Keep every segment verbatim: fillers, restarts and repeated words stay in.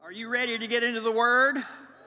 Are you ready to get into the Word?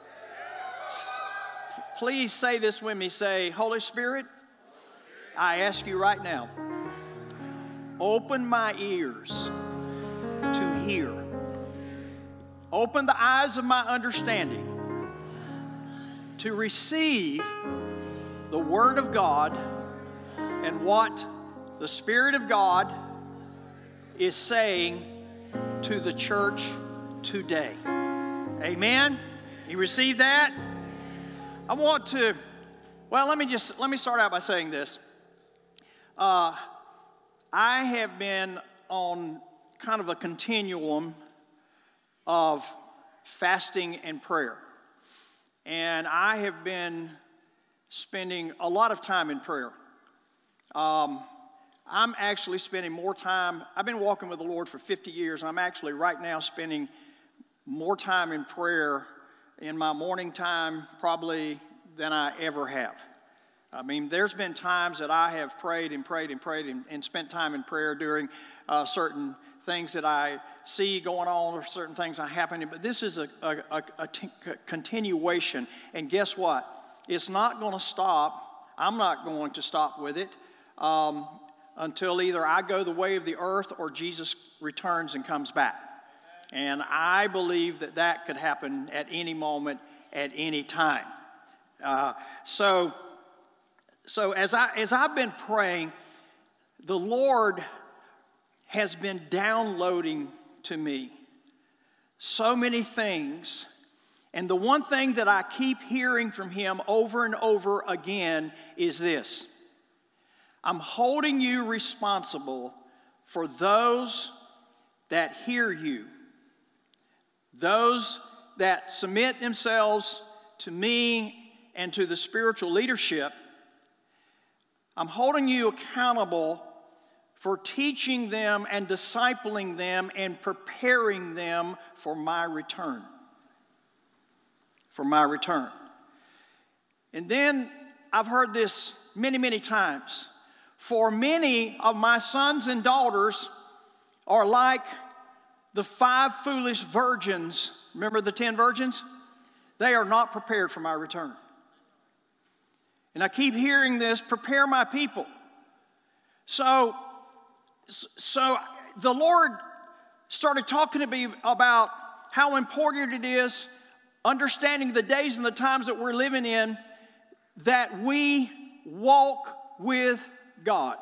Please say this with me. Say, Holy Spirit, I ask you right now, open my ears to hear. Open the eyes of my understanding to receive the Word of God and what the Spirit of God is saying to the church today. Amen? You receive that? I want to, well, let me just, let me start out by saying this. Uh, I have been on kind of a continuum of fasting and prayer. And I have been spending a lot of time in prayer. Um, I'm actually spending more time, I've been walking with the Lord for fifty years. I'm actually right now spending more time in prayer in my morning time probably than I ever have. I mean, there's been times that I have prayed and prayed and prayed and, and spent time in prayer during uh, certain things that I see going on or certain things that happen. But this is a, a, a, a t- continuation. And guess what? It's not going to stop. I'm not going to stop with it um, until either I go the way of the earth or Jesus returns and comes back. And I believe that that could happen at any moment, at any time. Uh, so, so as I as I've been praying, the Lord has been downloading to me so many things, and the one thing that I keep hearing from Him over and over again is this: I'm holding you responsible for those that hear you. Those that submit themselves to me and to the spiritual leadership, I'm holding you accountable for teaching them and discipling them and preparing them for my return. For my return. And then I've heard this many, many times. For many of my sons and daughters are like the five foolish virgins. Remember the ten virgins? They are not prepared for my return. And I keep hearing this, prepare my people. So, so the Lord started talking to me about how important it is, understanding the days and the times that we're living in, that we walk with God.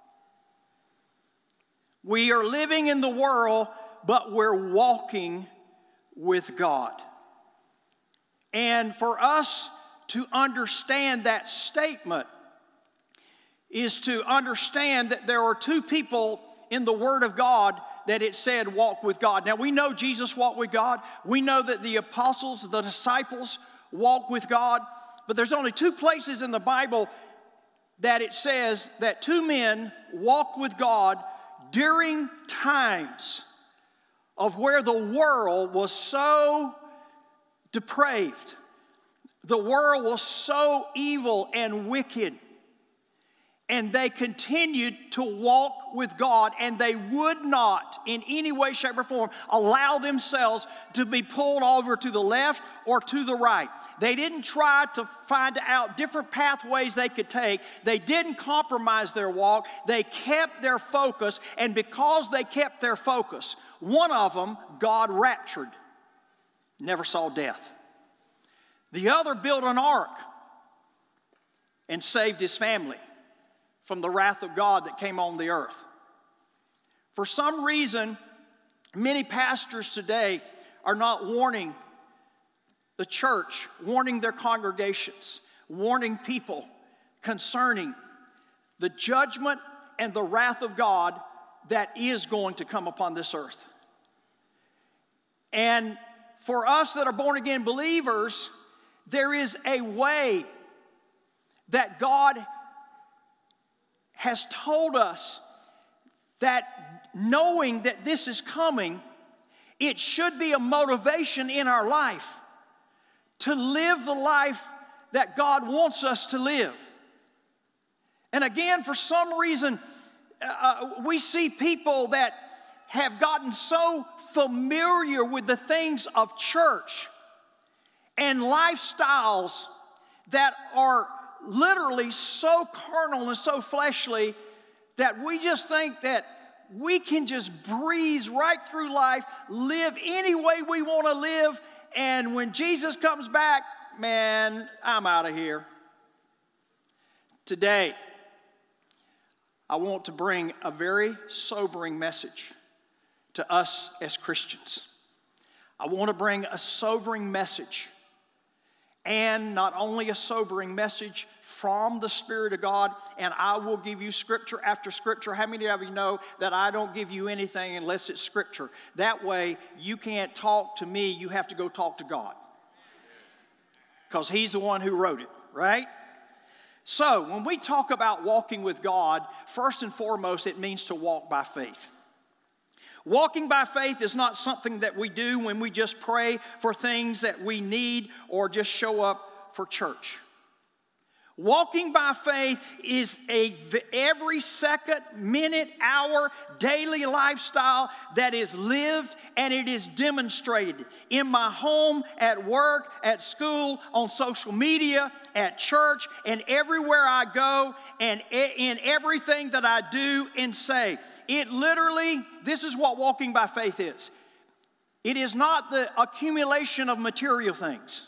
We are living in the world, but we're walking with God. And for us to understand that statement is to understand that there are two people in the Word of God that it said walk with God. Now we know Jesus walked with God. We know that the apostles, the disciples walk with God. But there's only two places in the Bible that it says that two men walk with God during times of where the world was so depraved. The world was so evil and wicked. And they continued to walk with God, and they would not in any way, shape, or form allow themselves to be pulled over to the left or to the right. They didn't try to find out different pathways they could take. They didn't compromise their walk. They kept their focus, and because they kept their focus, one of them, God raptured, never saw death. The other built an ark and saved his family from the wrath of God that came on the earth. For some reason, many pastors today are not warning the church, warning their congregations, warning people concerning the judgment and the wrath of God that is going to come upon this earth. And for us that are born-again believers, there is a way that God has told us that knowing that this is coming, it should be a motivation in our life to live the life that God wants us to live. And again, for some reason, uh, we see people that have gotten so familiar with the things of church and lifestyles that are literally so carnal and so fleshly that we just think that we can just breeze right through life, live any way we want to live, and when Jesus comes back, man, I'm out of here. Today, I want to bring a very sobering message to us as Christians. I want to bring a sobering message, and not only a sobering message from the Spirit of God, and I will give you scripture after scripture. How many of you know that I don't give you anything unless it's scripture? That way, you can't talk to me, you have to go talk to God. Because He's the one who wrote it, right? So, when we talk about walking with God, first and foremost, it means to walk by faith. Walking by faith is not something that we do when we just pray for things that we need or just show up for church. Walking by faith is a every second, minute, hour, daily lifestyle that is lived and it is demonstrated in my home, at work, at school, on social media, at church, and everywhere I go, and in everything that I do and say. It literally, this is what walking by faith is. It is not the accumulation of material things.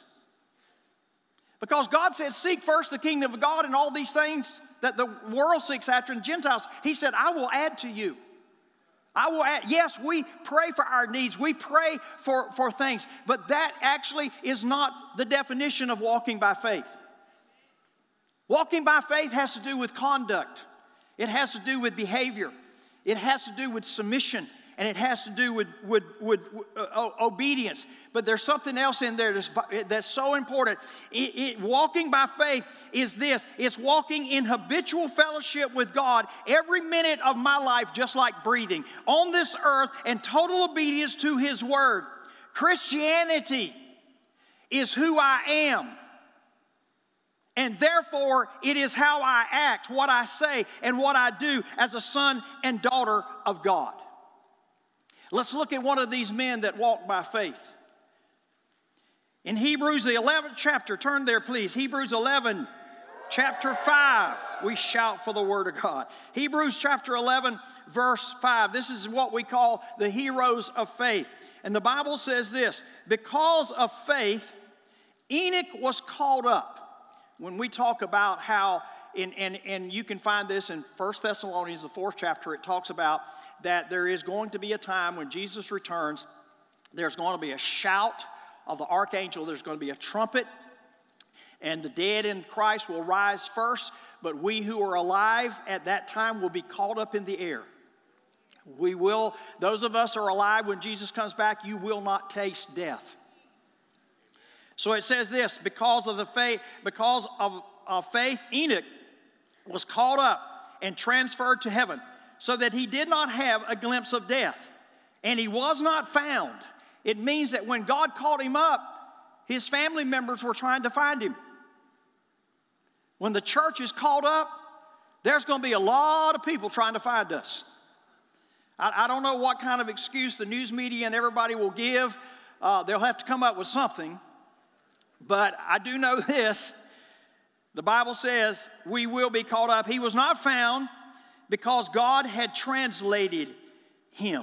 Because God says, seek first the kingdom of God, and all these things that the world seeks after, and Gentiles, He said, I will add to you. I will add. Yes, we pray for our needs. We pray for, for things. But that actually is not the definition of walking by faith. Walking by faith has to do with conduct. It has to do with behavior. It has to do with submission. And it has to do with, with, with uh, obedience. But there's something else in there that's, that's so important. It, it, walking by faith is this. It's walking in habitual fellowship with God every minute of my life, just like breathing, on this earth, and total obedience to His word. Christianity is who I am. And therefore, it is how I act, what I say, and what I do as a son and daughter of God. Let's look at one of these men that walked by faith. In Hebrews, the eleventh chapter, turn there please. Hebrews eleven, chapter five. We shout for the word of God. Hebrews chapter eleven, verse five. This is what we call the heroes of faith. And the Bible says this: because of faith, Enoch was called up. When we talk about how, in, and, and you can find this in First Thessalonians, the fourth chapter, it talks about that there is going to be a time when Jesus returns. There's going to be a shout of the archangel. There's going to be a trumpet. And the dead in Christ will rise first. But we who are alive at that time will be caught up in the air. We will, those of us who are alive when Jesus comes back, you will not taste death. So it says this: because of the faith, because of, of faith, Enoch was caught up and transferred to heaven, so that he did not have a glimpse of death, and he was not found. It means that when God called him up, his family members were trying to find him. When the church is called up, there's going to be a lot of people trying to find us. I, I don't know what kind of excuse the news media and everybody will give. Uh, they'll have to come up with something. But I do know this. The Bible says we will be caught up. He was not found, because God had translated him.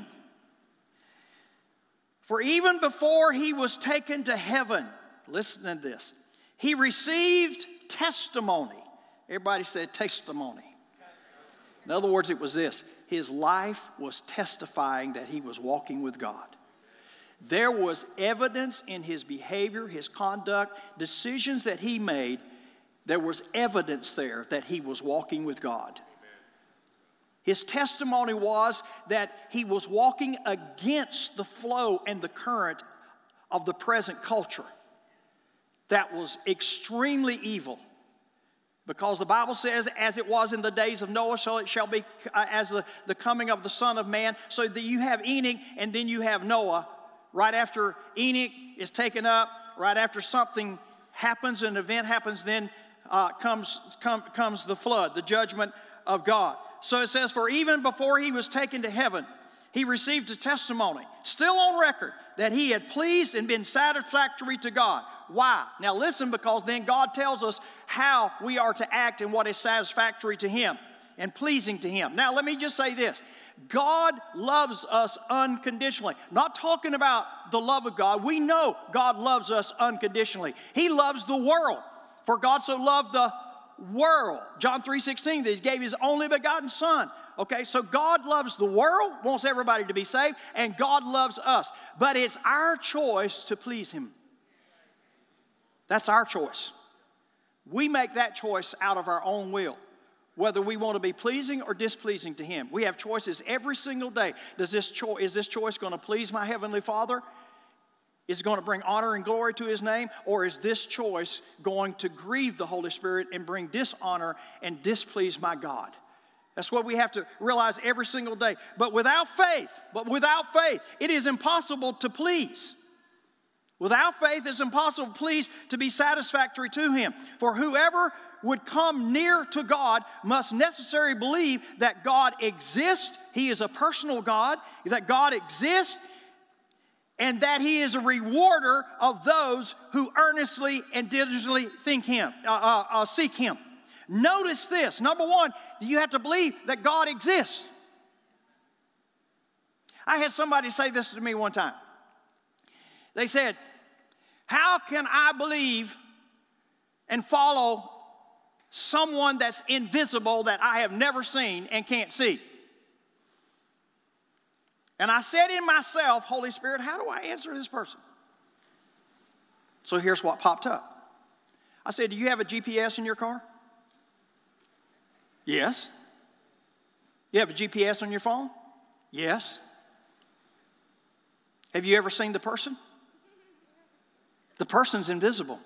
For even before he was taken to heaven, listen to this, he received testimony. Everybody said testimony. In other words, it was this: his life was testifying that he was walking with God. There was evidence in his behavior, his conduct, decisions that he made. There was evidence there that he was walking with God. His testimony was that he was walking against the flow and the current of the present culture that was extremely evil. Because the Bible says, as it was in the days of Noah, so it shall be uh, as the, the coming of the Son of Man. So that you have Enoch and then you have Noah. Right after Enoch is taken up, right after something happens, an event happens, then uh, comes, come, comes the flood, the judgment of God. So it says, for even before he was taken to heaven, he received a testimony, still on record, that he had pleased and been satisfactory to God. Why? Now listen, because then God tells us how we are to act and what is satisfactory to him and pleasing to him. Now let me just say this. God loves us unconditionally. Not talking about the love of God. We know God loves us unconditionally. He loves the world. For God so loved the world. John three sixteen, that he gave his only begotten son. Okay, so God loves the world, wants everybody to be saved, and God loves us. But it's our choice to please him. That's our choice. We make that choice out of our own will, whether we want to be pleasing or displeasing to him. We have choices every single day. Does this cho- is this choice going to please my Heavenly Father? Is it going to bring honor and glory to his name? Or is this choice going to grieve the Holy Spirit and bring dishonor and displease my God? That's what we have to realize every single day. But without faith, but without faith, it is impossible to please. Without faith, it's impossible to please, to be satisfactory to him. For whoever would come near to God must necessarily believe that God exists. He is a personal God, that God exists, and that he is a rewarder of those who earnestly and diligently think him, uh, uh, uh, seek him. Notice this. Number one, you have to believe that God exists. I had somebody say this to me one time. They said, how can I believe and follow someone that's invisible that I have never seen and can't see? And I said in myself, Holy Spirit, how do I answer this person? So here's what popped up. I said, do you have a G P S in your car? Yes. You have a G P S on your phone? Yes. Have you ever seen the person? The person's invisible.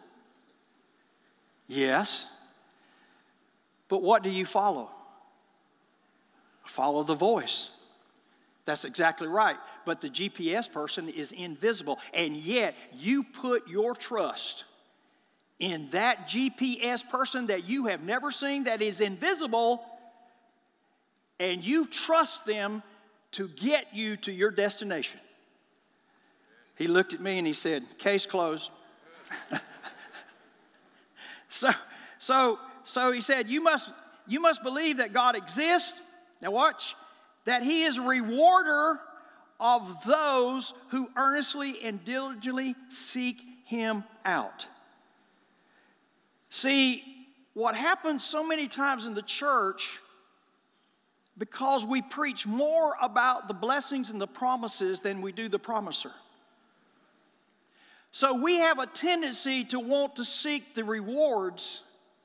Yes. But what do you follow? Follow the voice. That's exactly right. But the G P S person is invisible. And yet you put your trust in that G P S person that you have never seen, that is invisible, and you trust them to get you to your destination. He looked at me and he said, case closed. so, so, so he said, you must, you must believe that God exists. Now watch. That he is a rewarder of those who earnestly and diligently seek him out. See, what happens so many times in the church, because we preach more about the blessings and the promises than we do the promiser. So we have a tendency to want to seek the rewards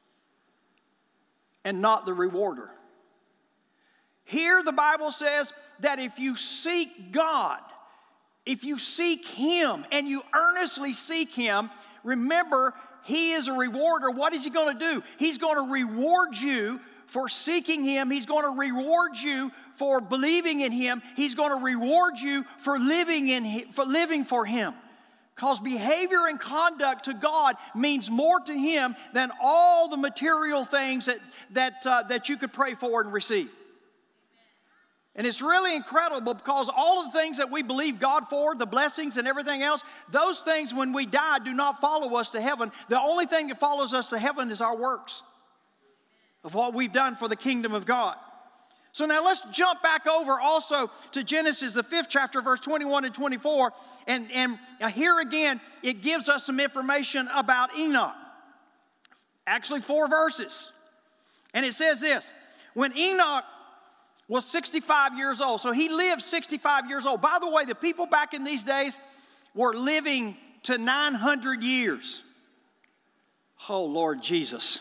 and not the rewarder. Here the Bible says that if you seek God, if you seek him and you earnestly seek him, remember he is a rewarder. What is he going to do? He's going to reward you for seeking him. He's going to reward you for believing in him. He's going to reward you for living in him, for living for him. Because behavior and conduct to God means more to him than all the material things that, that, uh, that you could pray for and receive. And it's really incredible because all of the things that we believe God for, the blessings and everything else, those things when we die do not follow us to heaven. The only thing that follows us to heaven is our works of what we've done for the kingdom of God. So now let's jump back over also to Genesis, the fifth chapter, verse twenty-one and twenty-four. And, and here again, it gives us some information about Enoch. Actually, four verses. And it says this, when Enoch was sixty-five years old. So he lived sixty-five years old. By the way, the people back in these days were living to nine hundred years. Oh, Lord Jesus.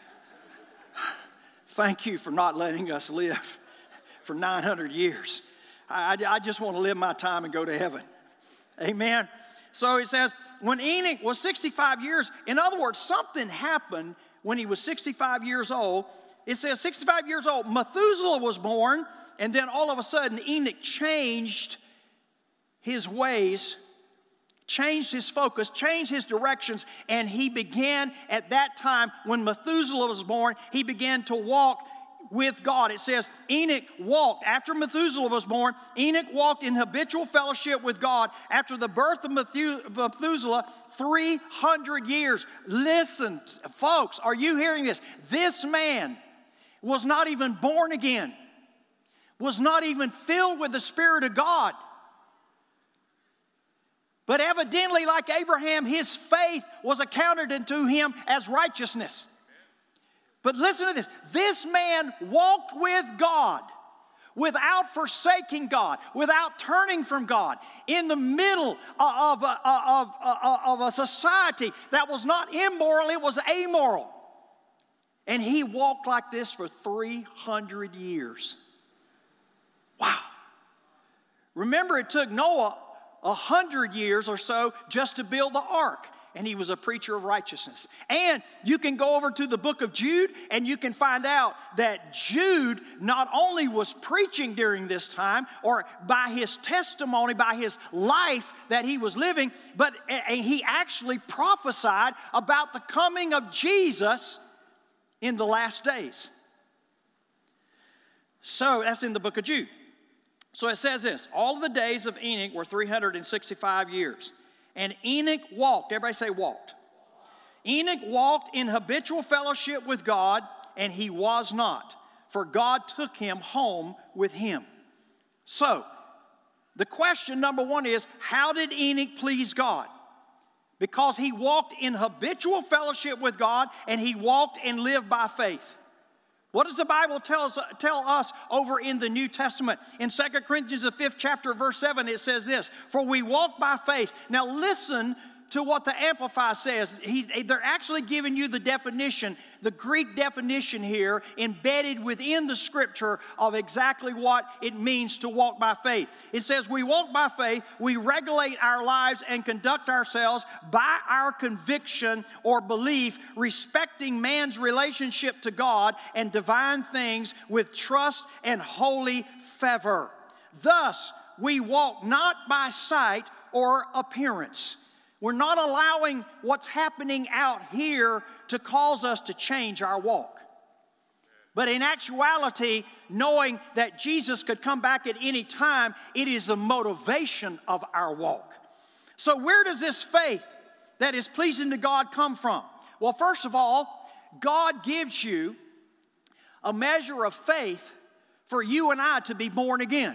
Thank you for not letting us live for nine hundred years. I, I, I just want to live my time and go to heaven. Amen. So it says, when Enoch was sixty-five years, in other words, something happened when he was sixty-five years old. It says sixty-five years old, Methuselah was born, and then all of a sudden Enoch changed his ways, changed his focus, changed his directions, and he began at that time when Methuselah was born, he began to walk with God. It says Enoch walked, after Methuselah was born, Enoch walked in habitual fellowship with God after the birth of Methuselah three hundred years. Listen, folks, are you hearing this? This man was not even born again, was not even filled with the Spirit of God. But evidently, like Abraham, his faith was accounted unto him as righteousness. But listen to this. This man walked with God without forsaking God, without turning from God, in the middle of a, of, of, of a society that was not immoral, it was amoral. And he walked like this for three hundred years. Wow. Remember, it took Noah a hundred years or so just to build the ark. And he was a preacher of righteousness. And you can go over to the book of Jude and you can find out that Jude not only was preaching during this time, or by his testimony, by his life that he was living, but he actually prophesied about the coming of Jesus in the last days. So that's in the book of Jude. So it says this: all of the days of Enoch were three hundred sixty-five years. And Enoch walked. Everybody say walked. Enoch walked in habitual fellowship with God, and he was not, for God took him home with him. So, the question number one is, how did Enoch please God? Because he walked in habitual fellowship with God, and he walked and lived by faith. What does the Bible tell us, tell us over in the New Testament? In Second Corinthians, the fifth chapter, verse seven, it says this: for we walk by faith. Now listen to what the Amplified says. He, they're actually giving you the definition, the Greek definition here, embedded within the Scripture of exactly what it means to walk by faith. It says, we walk by faith, we regulate our lives and conduct ourselves by our conviction or belief, respecting man's relationship to God and divine things with trust and holy fervor. Thus, we walk not by sight or appearance. We're not allowing what's happening out here to cause us to change our walk. But in actuality, knowing that Jesus could come back at any time, it is the motivation of our walk. So where does this faith that is pleasing to God come from? Well, first of all, God gives you a measure of faith for you and I to be born again,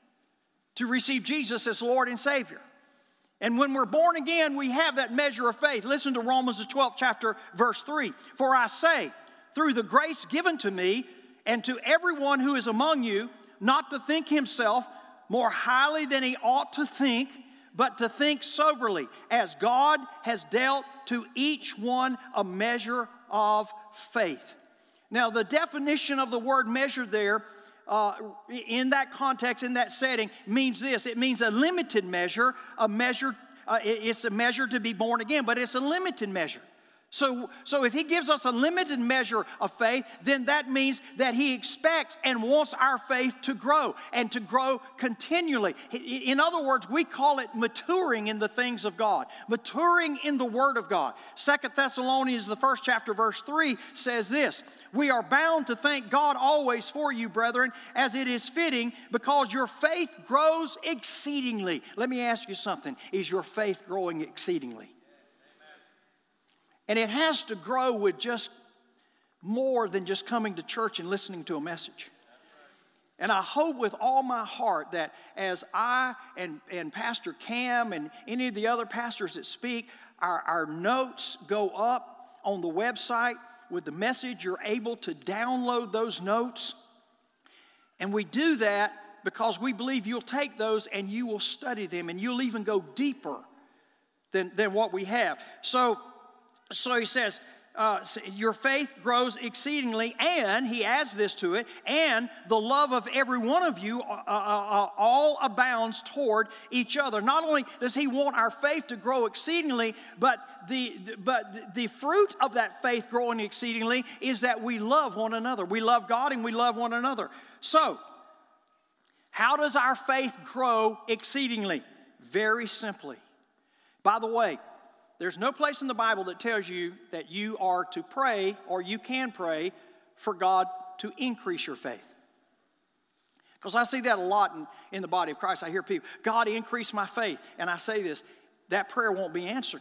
to receive Jesus as Lord and Savior. And when we're born again, we have that measure of faith. Listen to Romans the twelfth chapter, verse three. For I say, through the grace given to me and to everyone who is among you, not to think himself more highly than he ought to think, but to think soberly, as God has dealt to each one a measure of faith. Now, the definition of the word measure there, Uh, in that context, in that setting, means this. It means a limited measure, a measure, uh, it's a measure to be born again, but it's a limited measure. So, so if he gives us a limited measure of faith, then that means that he expects and wants our faith to grow and to grow continually. In other words, we call it maturing in the things of God, maturing in the Word of God. Second Thessalonians, the first chapter, verse three, says this: we are bound to thank God always for you, brethren, as it is fitting, because your faith grows exceedingly. Let me ask you something. Is your faith growing exceedingly? And it has to grow with just more than just coming to church and listening to a message. And I hope with all my heart that as I and, and Pastor Cam and any of the other pastors that speak, our, our notes go up on the website with the message. You're able to download those notes. And we do that because we believe you'll take those and you will study them and you'll even go deeper than, than what we have. So, So he says, uh, your faith grows exceedingly, and he adds this to it, and the love of every one of you uh, uh, uh, all abounds toward each other. Not only does he want our faith to grow exceedingly, but the, but the fruit of that faith growing exceedingly is that we love one another. We love God and we love one another. So, how does our faith grow exceedingly? Very simply. By the way, there's no place in the Bible that tells you that you are to pray or you can pray for God to increase your faith. Because I see that a lot in, in the body of Christ. I hear people, God, increase my faith. And I say this, that prayer won't be answered.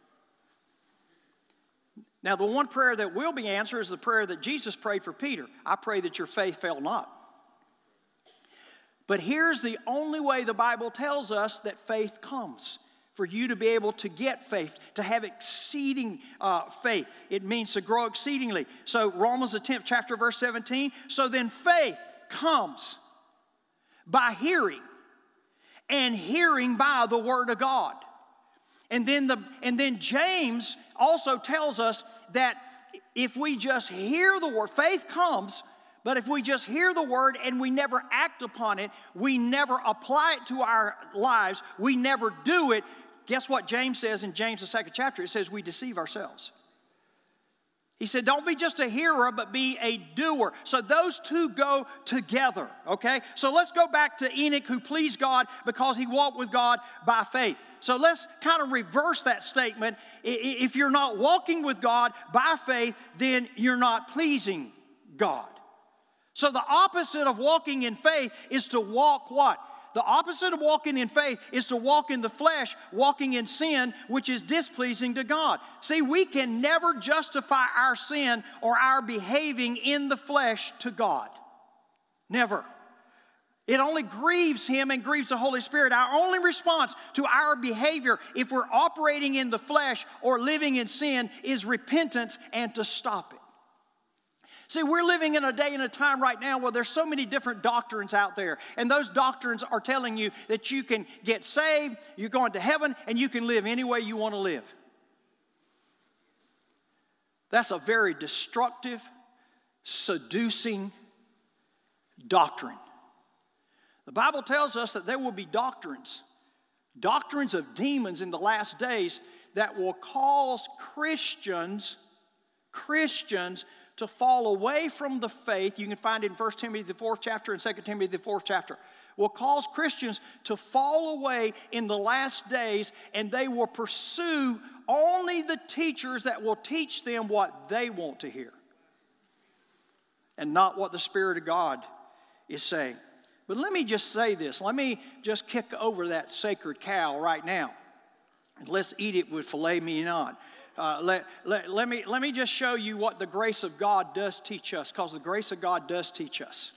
Now, the one prayer that will be answered is the prayer that Jesus prayed for Peter. I pray that your faith fail not. But here's the only way the Bible tells us that faith comes. For you to be able to get faith, to have exceeding uh, faith. It means to grow exceedingly. So Romans the tenth chapter verse seventeen. So then faith comes by hearing, and hearing by the word of God. And then the and then James also tells us that if we just hear the word, faith comes, but if we just hear the word and we never act upon it, we never apply it to our lives, we never do it, guess what James says in James the second chapter? It says we deceive ourselves. He said, don't be just a hearer, but be a doer. So those two go together, okay? So let's go back to Enoch, who pleased God because he walked with God by faith. So let's kind of reverse that statement. If you're not walking with God by faith, then you're not pleasing God. So the opposite of walking in faith is to walk what? The opposite of walking in faith is to walk in the flesh, walking in sin, which is displeasing to God. See, we can never justify our sin or our behaving in the flesh to God. Never. It only grieves Him and grieves the Holy Spirit. Our only response to our behavior, if we're operating in the flesh or living in sin, is repentance and to stop it. See, we're living in a day and a time right now where there's so many different doctrines out there. And those doctrines are telling you that you can get saved, you're going to heaven, and you can live any way you want to live. That's a very destructive, seducing doctrine. The Bible tells us that there will be doctrines, doctrines of demons in the last days that will cause Christians, Christians, to fall away from the faith. You can find it in First Timothy the fourth chapter and Second Timothy the fourth chapter. Will cause Christians to fall away in the last days, and they will pursue only the teachers that will teach them what they want to hear and not what the Spirit of God is saying. But let me just say this. Let me just kick over that sacred cow right now. And let's eat it with filet mignon. Uh, let, let, let, me, let me just show you what the grace of God does teach us, because the grace of God does teach us.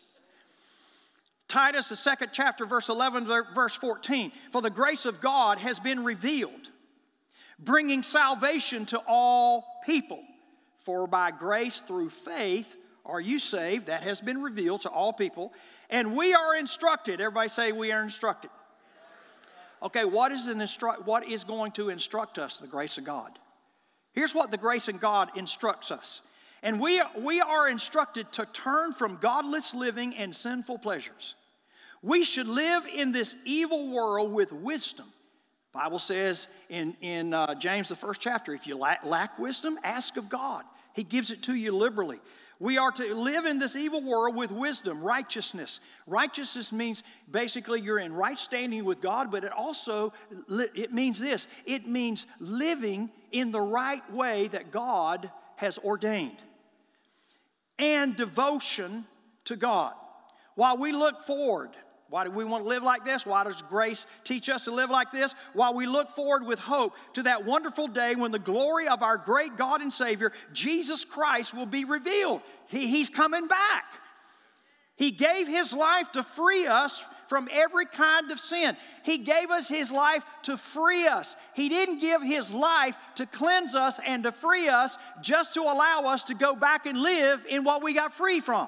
Titus, the second chapter, verse eleven, verse fourteen. For the grace of God has been revealed, bringing salvation to all people. For by grace through faith are you saved. That has been revealed to all people. And we are instructed. Everybody say we are instructed. Okay, what is, an instru- what is going to instruct us? The grace of God. Here's what the grace of God instructs us. And we, we are instructed to turn from godless living and sinful pleasures. We should live in this evil world with wisdom. The Bible says in, in uh, James, the first chapter, if you lack, lack wisdom, ask of God. He gives it to you liberally. We are to live in this evil world with wisdom, righteousness. Righteousness means basically you're in right standing with God, but it also, it means this. It means living in the right way that God has ordained. And devotion to God. While we look forward, why do we want to live like this? Why does grace teach us to live like this? While we look forward with hope to that wonderful day when the glory of our great God and Savior, Jesus Christ, will be revealed. He, he's coming back. He gave His life to free us from every kind of sin. He gave us His life to free us. He didn't give His life to cleanse us and to free us just to allow us to go back and live in what we got free from.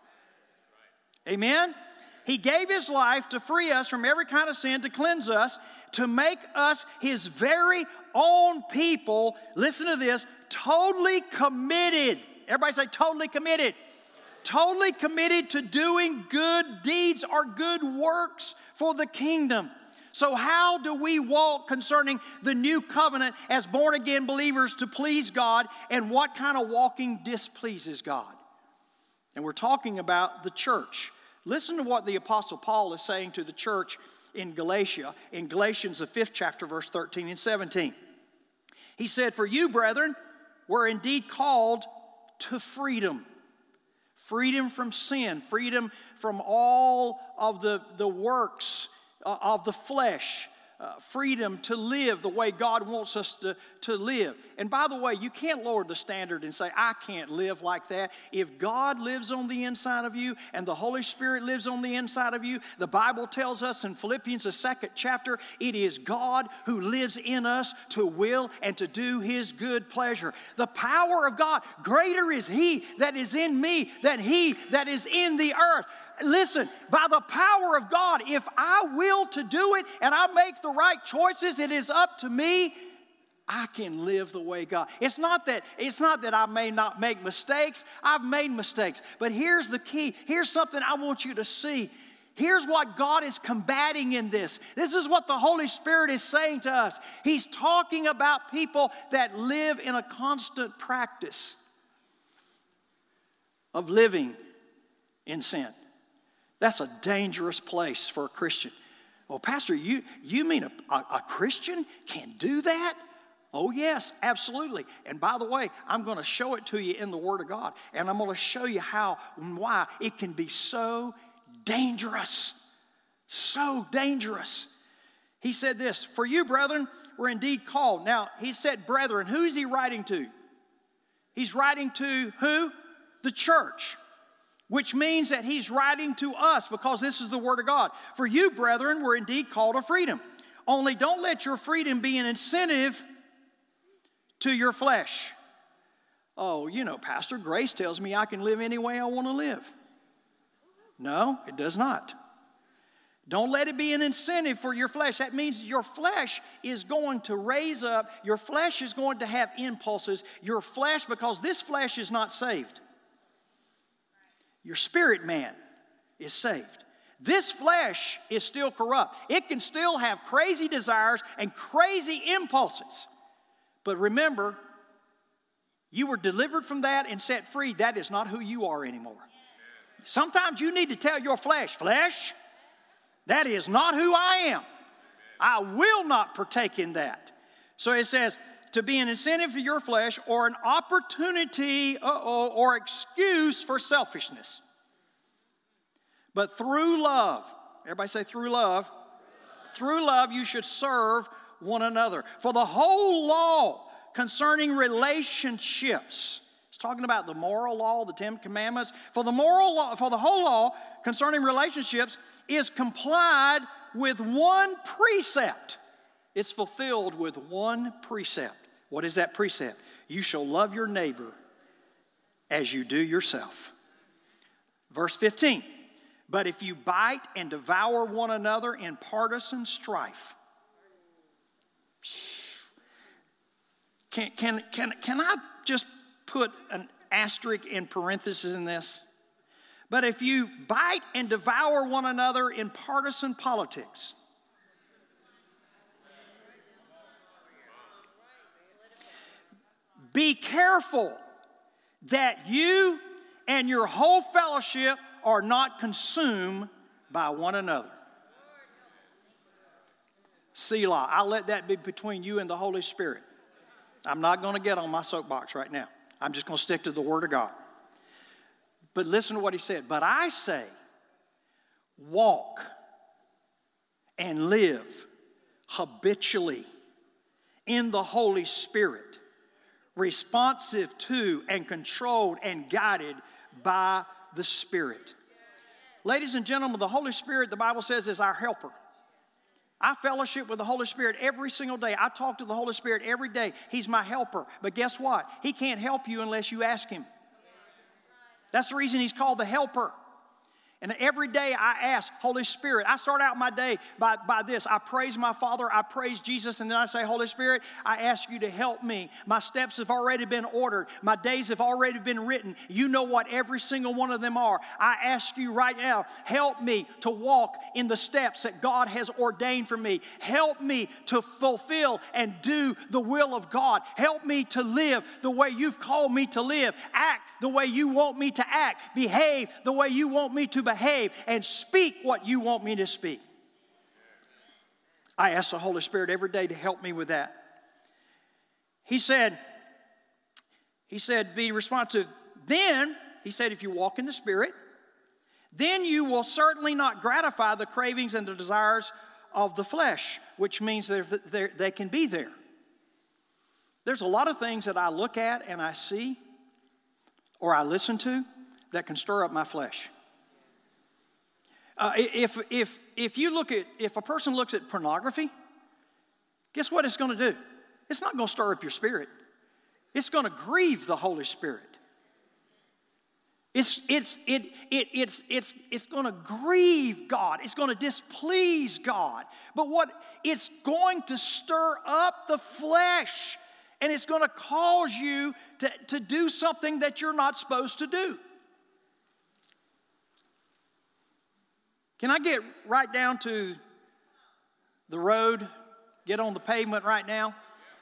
Amen? He gave His life to free us from every kind of sin, to cleanse us, to make us His very own people. Listen to this, totally committed. Everybody say totally committed. Totally committed to doing good deeds or good works for the kingdom. So how do we walk concerning the new covenant as born-again believers to please God, and what kind of walking displeases God? And we're talking about the church. Listen to what the Apostle Paul is saying to the church in Galatia, in Galatians, the fifth chapter, verse thirteen and seventeen. He said, for you, brethren, were indeed called to freedom. freedom from sin, freedom from all of the, the works uh, of the flesh, uh, freedom to live the way God wants us to, to live. And by the way, you can't lower the standard and say, I can't live like that. If God lives on the inside of you and the Holy Spirit lives on the inside of you, the Bible tells us in Philippians, the second chapter, it is God who lives in us to will and to do His good pleasure. The power of God, greater is He that is in me than he that is in the earth. Listen, by the power of God, if I will to do it and I make the right choices, it is up to me. I can live the way God. It's not that, it's not that I may not make mistakes. I've made mistakes. But here's the key. Here's something I want you to see. Here's what God is combating in this. This is what the Holy Spirit is saying to us. He's talking about people that live in a constant practice of living in sin. That's a dangerous place for a Christian. Well, Pastor, you, you mean a, a, a Christian can do that? Oh, yes, absolutely. And by the way, I'm going to show it to you in the Word of God. And I'm going to show you how and why it can be so dangerous. So dangerous. He said this, for you, brethren, were indeed called. Now, he said brethren. Who is he writing to? He's writing to who? The church. Which means that he's writing to us because this is the Word of God. For you, brethren, were indeed called to freedom. Only don't let your freedom be an incentive to your flesh. Oh, you know, Pastor, grace tells me I can live any way I want to live. No, it does not. Don't let it be an incentive for your flesh. That means your flesh is going to raise up. Your flesh is going to have impulses. Your flesh, because this flesh is not saved. Your spirit man is saved. This flesh is still corrupt. It can still have crazy desires and crazy impulses. But remember, you were delivered from that and set free. That is not who you are anymore. Sometimes you need to tell your flesh, flesh, that is not who I am. I will not partake in that. So it says, to be an incentive for your flesh or an opportunity uh-oh, or excuse for selfishness. But through love, everybody say through love. Through love you should serve one another. For the whole law concerning relationships, it's talking about the moral law, the Ten Commandments. For the moral law, for the whole law concerning relationships is complied with one precept. It's fulfilled with one precept. What is that precept? You shall love your neighbor as you do yourself. Verse fifteen. But if you bite and devour one another in partisan strife. Can, can, can, can I just put an asterisk in parentheses in this? But if you bite and devour one another in partisan politics. Be careful that you and your whole fellowship are not consumed by one another. Selah. I'll let that be between you and the Holy Spirit. I'm not going to get on my soapbox right now. I'm just going to stick to the Word of God. But listen to what he said. But I say, walk and live habitually in the Holy Spirit, responsive to and controlled and guided by the Spirit. Ladies and gentlemen, the Holy Spirit, the Bible says, is our helper. I fellowship with the Holy Spirit every single day. I talk to the Holy Spirit every day. He's my helper. But guess what? He can't help you unless you ask Him. That's the reason He's called the helper. And every day I ask, Holy Spirit, I start out my day by, by this. I praise my Father, I praise Jesus, and then I say, Holy Spirit, I ask you to help me. My steps have already been ordered. My days have already been written. You know what every single one of them are. I ask you right now, help me to walk in the steps that God has ordained for me. Help me to fulfill and do the will of God. Help me to live the way you've called me to live. Act the way you want me to act. Behave the way you want me to behave. behave and speak what you want me to speak. I ask the Holy Spirit every day to help me with that. He said, he said, be responsive. Then he said, if you walk in the Spirit, then you will certainly not gratify the cravings and the desires of the flesh, which means they're, they're, they can be there. There's a lot of things that I look at and I see or I listen to that can stir up my flesh. Uh, if, if, if you look at, if a person looks at pornography, guess what it's going to do? It's not going to stir up your spirit. It's going to grieve the Holy Spirit. It's, it's, it, it, it's, it's, it's going to grieve God. It's going to displease God. But what it's going to stir up the flesh, and it's going to cause you to, to do something that you're not supposed to do. Can I get right down to the road, get on the pavement right now?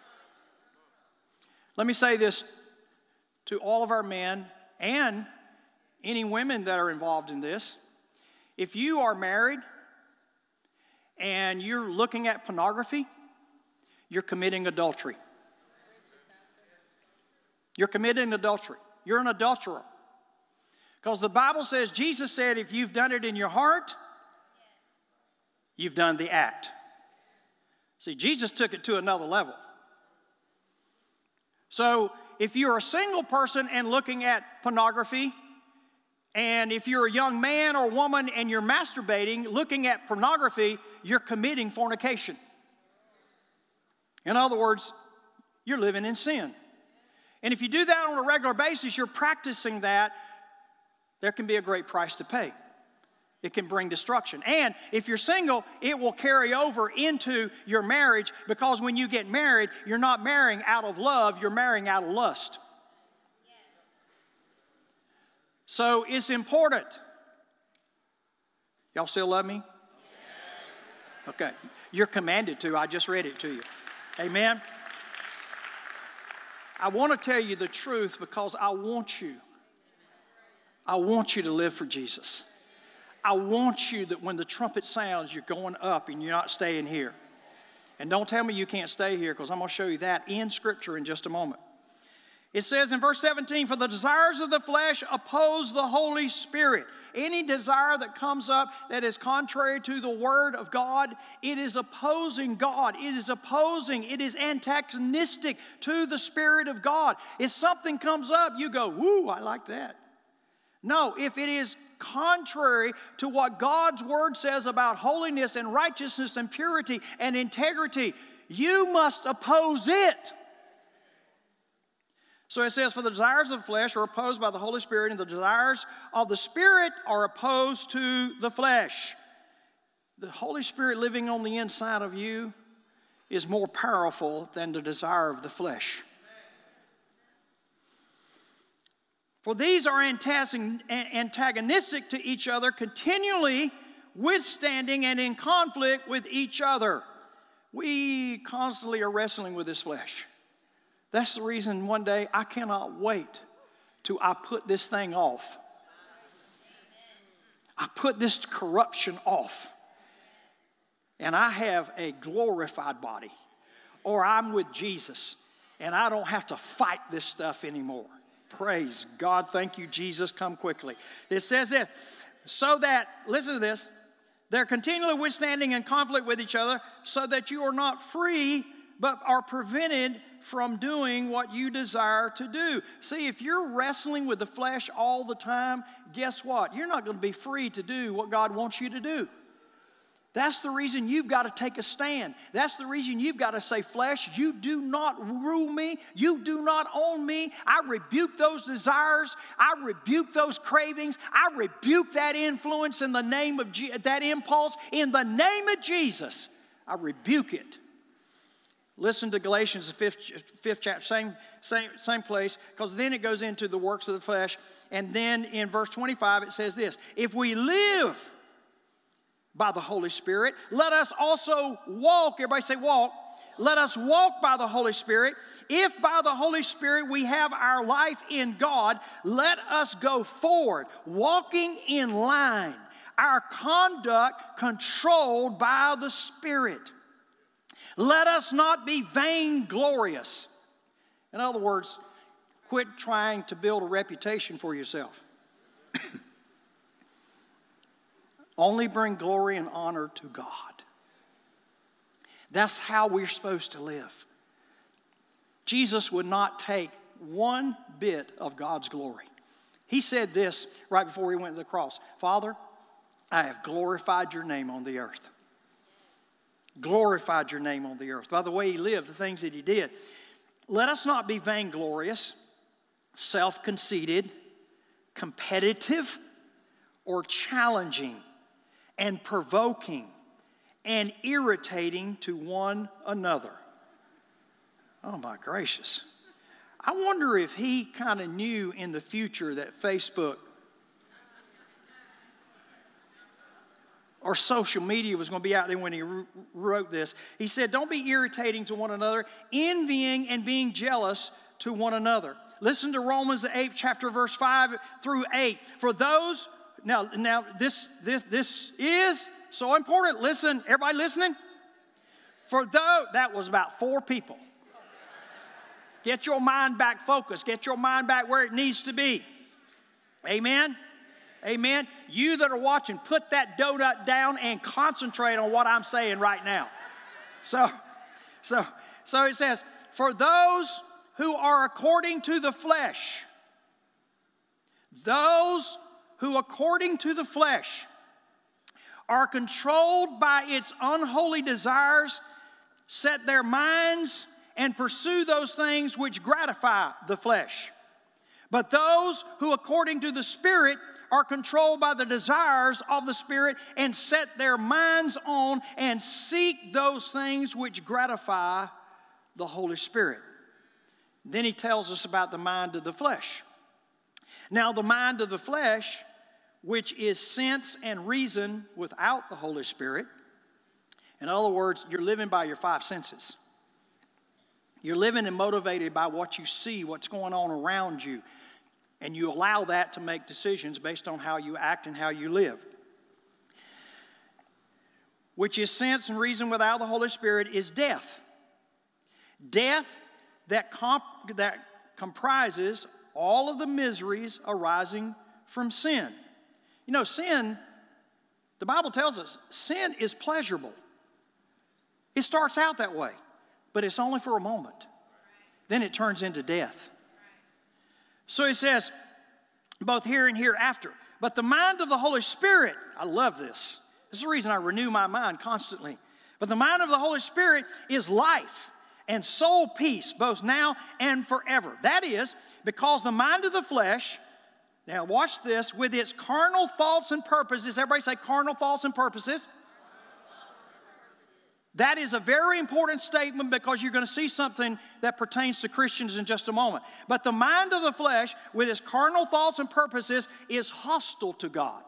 Let me say this to all of our men and any women that are involved in this. If you are married and you're looking at pornography, you're committing adultery. You're committing adultery. You're an adulterer. Because the Bible says, Jesus said, if you've done it in your heart, you've done the act. See, Jesus took it to another level. So if you're a single person and looking at pornography, and if you're a young man or woman and you're masturbating, looking at pornography, you're committing fornication. In other words, you're living in sin. And if you do that on a regular basis, you're practicing that, there can be a great price to pay. It can bring destruction. And if you're single, it will carry over into your marriage, because when you get married, you're not marrying out of love, you're marrying out of lust. So it's important. Y'all still love me? Okay. You're commanded to. I just read it to you. Amen. I want to tell you the truth because I want you. I want you to live for Jesus. I want you that when the trumpet sounds, you're going up and you're not staying here. And don't tell me you can't stay here, because I'm going to show you that in Scripture in just a moment. It says in verse seventeen, for the desires of the flesh oppose the Holy Spirit. Any desire that comes up that is contrary to the Word of God, it is opposing God. It is opposing, it is antagonistic to the Spirit of God. If something comes up, you go, woo, I like that. No, if it is contrary to what God's Word says about holiness and righteousness and purity and integrity, you must oppose it. So it says, for the desires of the flesh are opposed by the Holy Spirit, and the desires of the Spirit are opposed to the flesh. The Holy Spirit living on the inside of you is more powerful than the desire of the flesh. For these are antagonistic to each other, continually withstanding and in conflict with each other. We constantly are wrestling with this flesh. That's the reason one day I cannot wait till I put this thing off. I put this corruption off. And I have a glorified body. Or I'm with Jesus. And I don't have to fight this stuff anymore. Praise God. Thank you, Jesus. Come quickly. It says that, so that, listen to this, they're continually withstanding in conflict with each other, so that you are not free, but are prevented from doing what you desire to do. See, if you're wrestling with the flesh all the time, guess what? You're not going to be free to do what God wants you to do. That's the reason you've got to take a stand. That's the reason you've got to say, flesh, you do not rule me. You do not own me. I rebuke those desires. I rebuke those cravings. I rebuke that influence in the name of Je- that impulse in the name of Jesus. I rebuke it. Listen to Galatians, the fifth, fifth chapter, same, same, same place, because then it goes into the works of the flesh. And then in verse twenty-five, it says this, if we live by the Holy Spirit, let us also walk. Everybody say walk. Let us walk by the Holy Spirit. If by the Holy Spirit we have our life in God, let us go forward, walking in line, our conduct controlled by the Spirit. Let us not be vainglorious. In other words, quit trying to build a reputation for yourself. only bring glory and honor to God. That's how we're supposed to live. Jesus would not take one bit of God's glory. He said this right before he went to the cross. Father, I have glorified your name on the earth. Glorified your name on the earth. By the way he lived, the things that he did. Let us not be vainglorious, self-conceited, competitive, or challenging, and provoking, and irritating to one another. Oh my gracious. I wonder if he kind of knew in the future that Facebook or social media was going to be out there when he wrote this. He said, don't be irritating to one another, envying and being jealous to one another. Listen to Romans the eighth chapter, verse five through eight. For those, now, now this, this, this is so important. Listen, everybody listening? For though, that was about four people. Get your mind back focused. Get your mind back where it needs to be. Amen? Amen? You that are watching, put that donut down and concentrate on what I'm saying right now. So, so, so it says, for those who are according to the flesh, those who according to the flesh are controlled by its unholy desires, set their minds and pursue those things which gratify the flesh. But those who according to the Spirit are controlled by the desires of the Spirit and set their minds on and seek those things which gratify the Holy Spirit. Then he tells us about the mind of the flesh. Now the mind of the flesh, which is sense and reason without the Holy Spirit. In other words, you're living by your five senses. You're living and motivated by what you see, what's going on around you. And you allow that to make decisions based on how you act and how you live. Which is sense and reason without the Holy Spirit is death. Death that, comp- that comprises all of the miseries arising from sin. You know, sin, the Bible tells us, sin is pleasurable. It starts out that way, but it's only for a moment. Then it turns into death. So he says, both here and hereafter. But the mind of the Holy Spirit, I love this. This is the reason I renew my mind constantly. But the mind of the Holy Spirit is life and soul peace, both now and forever. That is, because the mind of the flesh, now watch this, with its carnal thoughts and purposes, everybody say carnal thoughts and purposes. That is a very important statement because you're going to see something that pertains to Christians in just a moment. But the mind of the flesh, with its carnal thoughts and purposes, is hostile to God.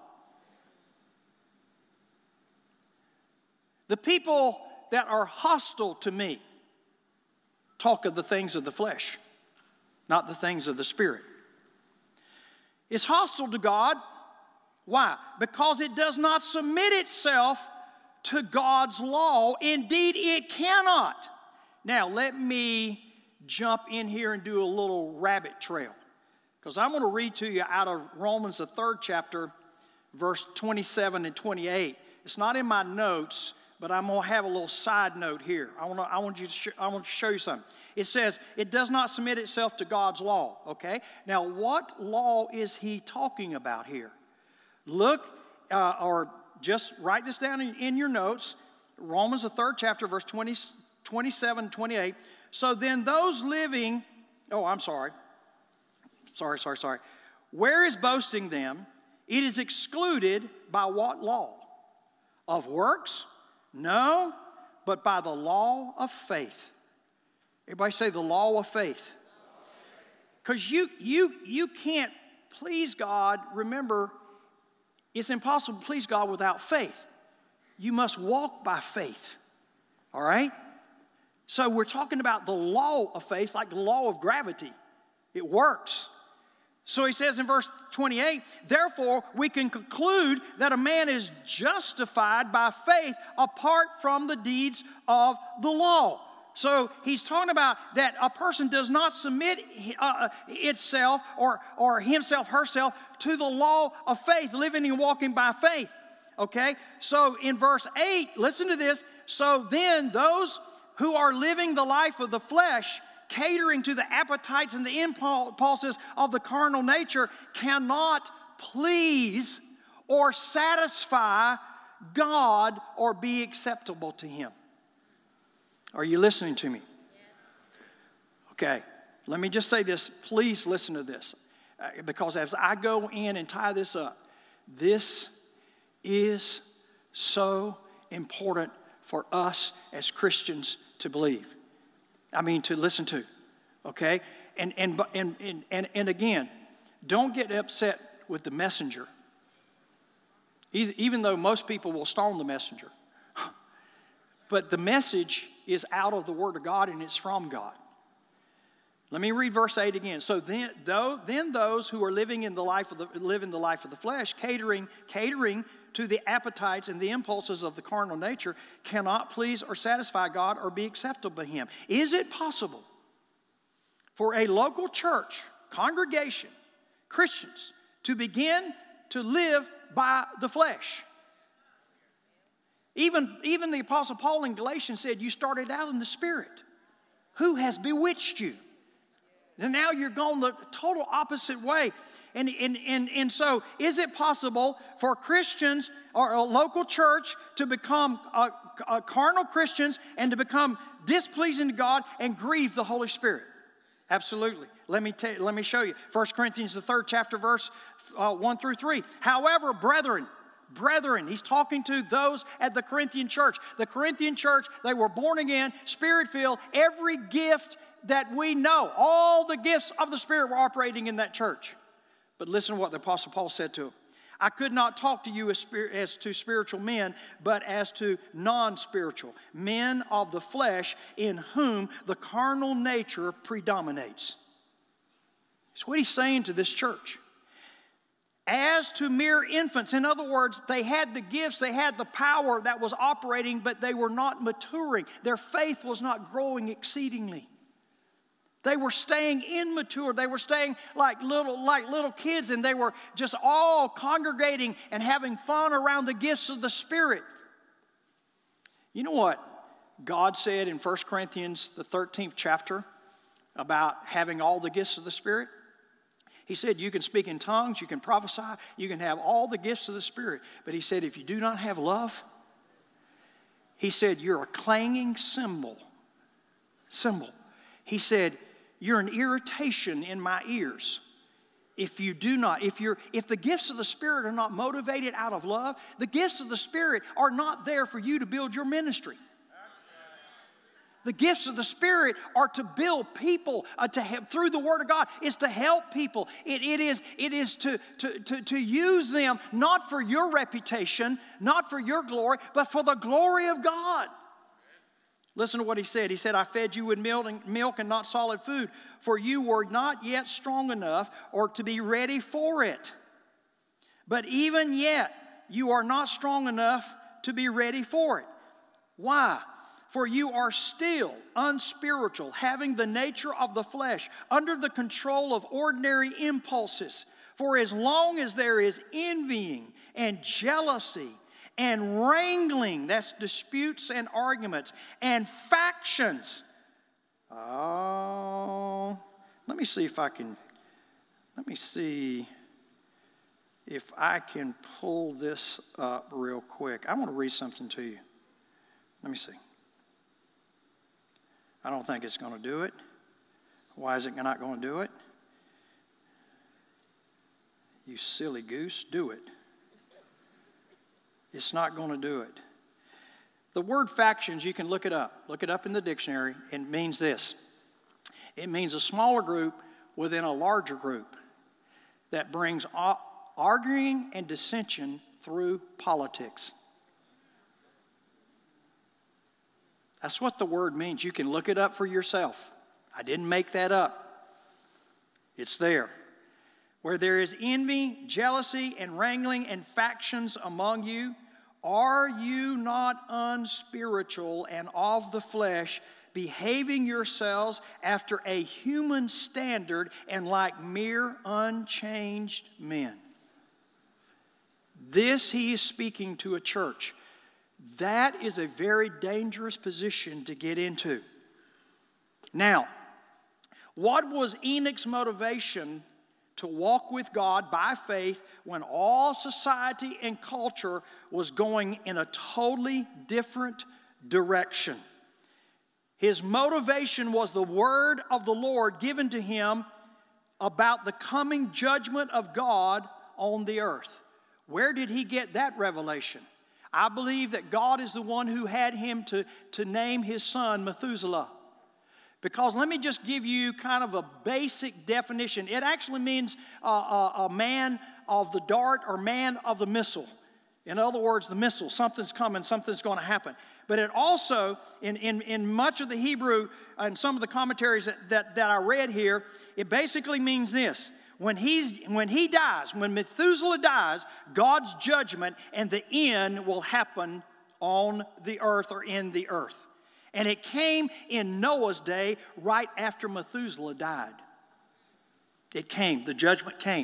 The people that are hostile to me talk of the things of the flesh, not the things of the Spirit. It's hostile to God. Why? Because it does not submit itself to God's law. Indeed, it cannot. Now, let me jump in here and do a little rabbit trail, because I'm going to read to you out of Romans, the third chapter, verse twenty-seven and twenty-eight. It's not in my notes, but I'm going to have a little side note here. I want to, I want you to sh- I want to show you something. It says, it does not submit itself to God's law, okay? Now, what law is he talking about here? Look, uh, or just write this down in, in your notes. Romans, the third chapter, verse twenty, twenty-seven, twenty-eight. So then those living, oh, I'm sorry. Sorry, sorry, sorry. Where is boasting then? It is excluded by what law? Of works? No, but by the law of faith. Everybody say the law of faith. Because you, you, you can't please God. Remember, it's impossible to please God without faith. You must walk by faith. All right? So we're talking about the law of faith, like the law of gravity. It works. So he says in verse twenty-eight, therefore we can conclude that a man is justified by faith apart from the deeds of the law. So he's talking about that a person does not submit uh, itself or, or himself, herself to the law of faith, living and walking by faith. Okay? So in verse eight, listen to this. So then those who are living the life of the flesh, catering to the appetites and the impulses of the carnal nature, cannot please or satisfy God or be acceptable to Him. Are you listening to me? Okay, let me just say this. Please listen to this. Uh, because as I go in and tie this up, this is so important for us as Christians to believe. I mean, to listen to. Okay? And, and, and, and, and, and again, don't get upset with the messenger. Even though most people will stone the messenger. But the message is out of the Word of God and it's from God. Let me read verse eight again. So then, though, then those who are living in the life of the live in the life of the flesh, catering, catering to the appetites and the impulses of the carnal nature, cannot please or satisfy God or be acceptable to Him. Is it possible for a local church, congregation, Christians, to begin to live by the flesh? Even, even the Apostle Paul in Galatians said, you started out in the Spirit. Who has bewitched you? And now you're going the total opposite way. And, and, and, and so is it possible for Christians or a local church to become a, a carnal Christians and to become displeasing to God and grieve the Holy Spirit? Absolutely. Let me tell, let me show you. First Corinthians, the third chapter, verse uh, one through three. However, brethren, brethren, he's talking to those at the Corinthian church. The Corinthian church, they were born again, Spirit-filled. Every gift that we know, all the gifts of the Spirit were operating in that church. But listen to what the Apostle Paul said to him. I could not talk to you as, spirit, as to spiritual men, but as to non-spiritual, men of the flesh in whom the carnal nature predominates. That's what he's saying to this church. As to mere infants, in other words, they had the gifts, they had the power that was operating, but they were not maturing. Their faith was not growing exceedingly. They were staying immature. They were staying like little, like little kids, and they were just all congregating and having fun around the gifts of the Spirit. You know what God said in First Corinthians, the thirteenth chapter, about having all the gifts of the Spirit? He said you can speak in tongues, you can prophesy, you can have all the gifts of the Spirit. But he said if you do not have love, he said you're a clanging cymbal. Cymbal. He said, you're an irritation in my ears. If you do not, if you're, if the gifts of the Spirit are not motivated out of love, the gifts of the Spirit are not there for you to build your ministry. The gifts of the Spirit are to build people, uh, to have, through the Word of God, is to help people. It, it is, it is to, to, to, to use them not for your reputation, not for your glory, but for the glory of God. Listen to what he said. He said, I fed you with milk and not solid food, for you were not yet strong enough or to be ready for it. But even yet, you are not strong enough to be ready for it. Why? For you are still unspiritual, having the nature of the flesh, under the control of ordinary impulses. For as long as there is envying and jealousy and wrangling, that's disputes and arguments, and factions. Oh, let me see if I can, let me see if I can pull this up real quick. I want to read something to you. Let me see. I don't think it's going to do it. Why is it not going to do it? You silly goose, do it. It's not going to do it. The word factions, you can look it up. Look it up in the dictionary. It means this. It means a smaller group within a larger group that brings arguing and dissension through politics. That's what the word means. You can look it up for yourself. I didn't make that up. It's there. Where there is envy, jealousy, and wrangling and factions among you, are you not unspiritual and of the flesh, behaving yourselves after a human standard and like mere unchanged men? This he is speaking to a church. That is a very dangerous position to get into. Now, what was Enoch's motivation to walk with God by faith when all society and culture was going in a totally different direction? His motivation was the word of the Lord given to him about the coming judgment of God on the earth. Where did he get that revelation? I believe that God is the one who had him to, to name his son Methuselah. Because let me just give you kind of a basic definition. It actually means uh, a, a man of the dart or man of the missile. In other words, the missile, something's coming, something's going to happen. But it also, in, in, in much of the Hebrew and some of the commentaries that, that, that I read here, it basically means this. When, he's, when he dies, when Methuselah dies, God's judgment and the end will happen on the earth or in the earth. And it came in Noah's day right after Methuselah died. It came, the judgment came.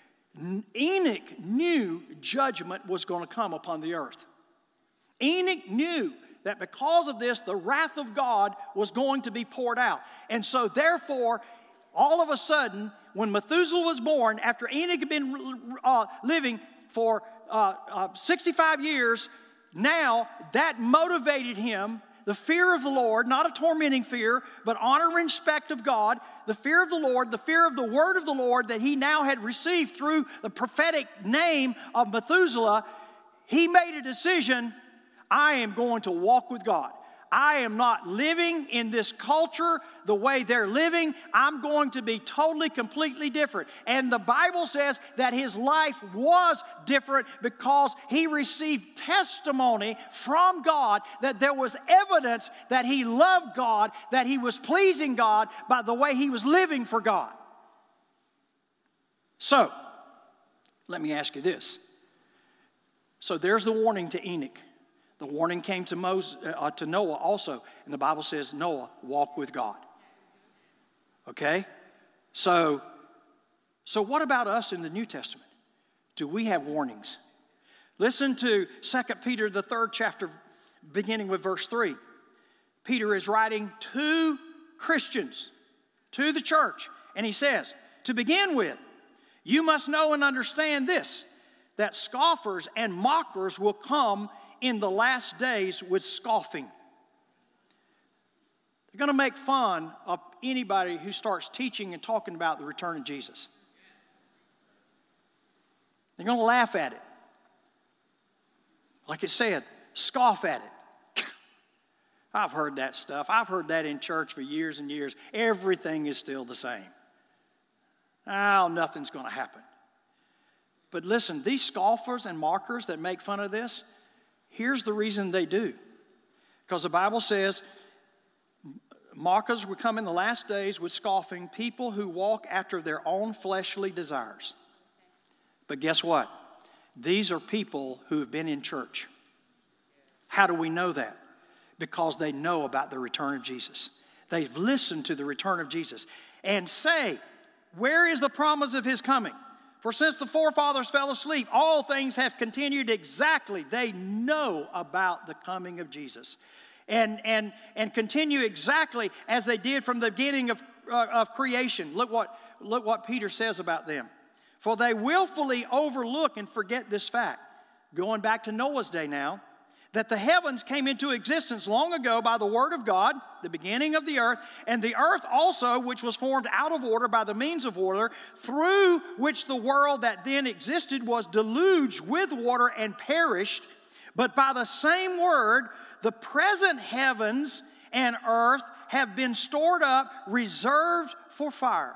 Enoch knew judgment was going to come upon the earth. Enoch knew that because of this, the wrath of God was going to be poured out. And so therefore, all of a sudden, when Methuselah was born, after Enoch had been uh, living for uh, uh, sixty-five years, now that motivated him, the fear of the Lord, not a tormenting fear, but honor and respect of God, the fear of the Lord, the fear of the word of the Lord that he now had received through the prophetic name of Methuselah. He made a decision, I am going to walk with God. I am not living in this culture the way they're living. I'm going to be totally, completely different. And the Bible says that his life was different because he received testimony from God, that there was evidence that he loved God, that he was pleasing God by the way he was living for God. So, let me ask you this. So there's the warning to Enoch. The warning came to Moses, uh, to Noah also. And the Bible says, Noah, walk with God. Okay? So, so what about us in the New Testament? Do we have warnings? Listen to Second Peter, the third chapter, beginning with verse three. Peter is writing to Christians, to the church. And he says, to begin with, you must know and understand this, that scoffers and mockers will come in the last days with scoffing. They're going to make fun of anybody who starts teaching and talking about the return of Jesus. They're going to laugh at it. Like it said, scoff at it. I've heard that stuff. I've heard that in church for years and years. Everything is still the same. Oh, nothing's going to happen. But listen, these scoffers and mockers that make fun of this, here's the reason they do. Because the Bible says, mockers will come in the last days with scoffing, people who walk after their own fleshly desires. But guess what? These are people who have been in church. How do we know that? Because they know about the return of Jesus. They've listened to the return of Jesus. And say, where is the promise of his coming? For since the forefathers fell asleep, all things have continued exactly. They know about the coming of Jesus. And, and, and continue exactly as they did from the beginning of, uh, of creation. Look what, look what Peter says about them. For they willfully overlook and forget this fact. Going back to Noah's day now. That the heavens came into existence long ago by the word of God, the beginning of the earth, and the earth also, which was formed out of order by the means of water, through which the world that then existed was deluged with water and perished. But by the same word, the present heavens and earth have been stored up, reserved for fire.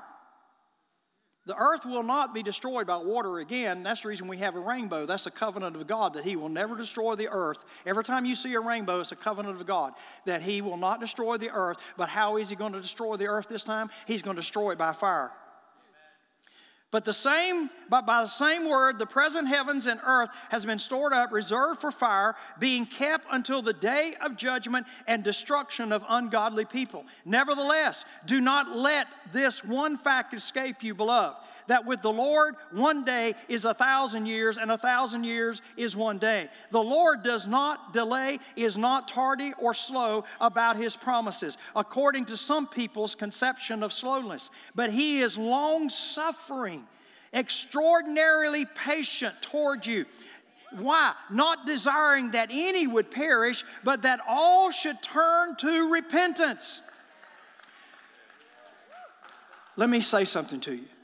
The earth will not be destroyed by water again. That's the reason we have a rainbow. That's a covenant of God that he will never destroy the earth. Every time you see a rainbow, it's a covenant of God that he will not destroy the earth. But how is he going to destroy the earth this time? He's going to destroy it by fire. But the same, but by the same word, the present heavens and earth has been stored up, reserved for fire, being kept until the day of judgment and destruction of ungodly people. Nevertheless, do not let this one fact escape you, beloved, that with the Lord, one day is a thousand years, and a thousand years is one day. The Lord does not delay, is not tardy or slow about His promises, according to some people's conception of slowness. But He is long-suffering, extraordinarily patient toward you. Why? Not desiring that any would perish, but that all should turn to repentance. Let me say something to you.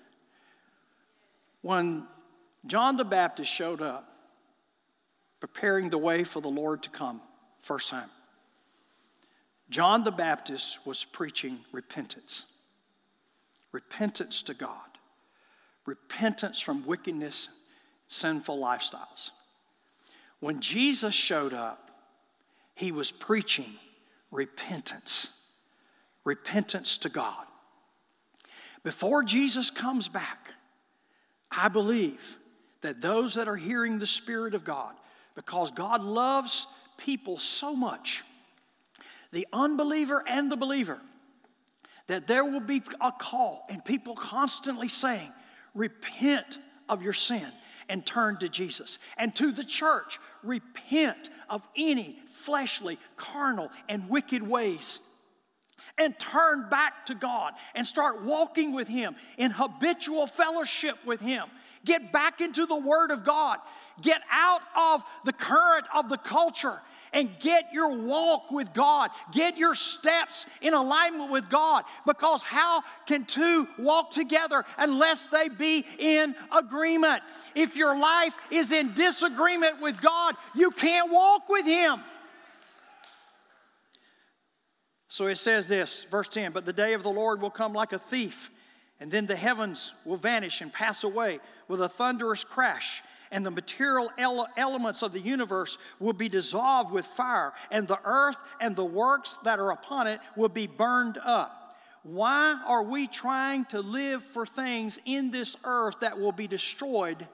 When John the Baptist showed up, preparing the way for the Lord to come, first time, John the Baptist was preaching repentance. Repentance to God. Repentance from wickedness, sinful lifestyles. When Jesus showed up, He was preaching repentance. Repentance to God. Before Jesus comes back, I believe that those that are hearing the Spirit of God, because God loves people so much, the unbeliever and the believer, that there will be a call and people constantly saying, repent of your sin and turn to Jesus. And to the church, repent of any fleshly, carnal, and wicked ways. And turn back to God and start walking with Him in habitual fellowship with Him. Get back into the Word of God. Get out of the current of the culture and get your walk with God. Get your steps in alignment with God. Because how can two walk together unless they be in agreement? If your life is in disagreement with God, you can't walk with Him. So it says this, verse ten, but the day of the Lord will come like a thief, and then the heavens will vanish and pass away with a thunderous crash, and the material ele- elements of the universe will be dissolved with fire, and the earth and the works that are upon it will be burned up. Why are we trying to live for things in this earth that will be destroyed Amen.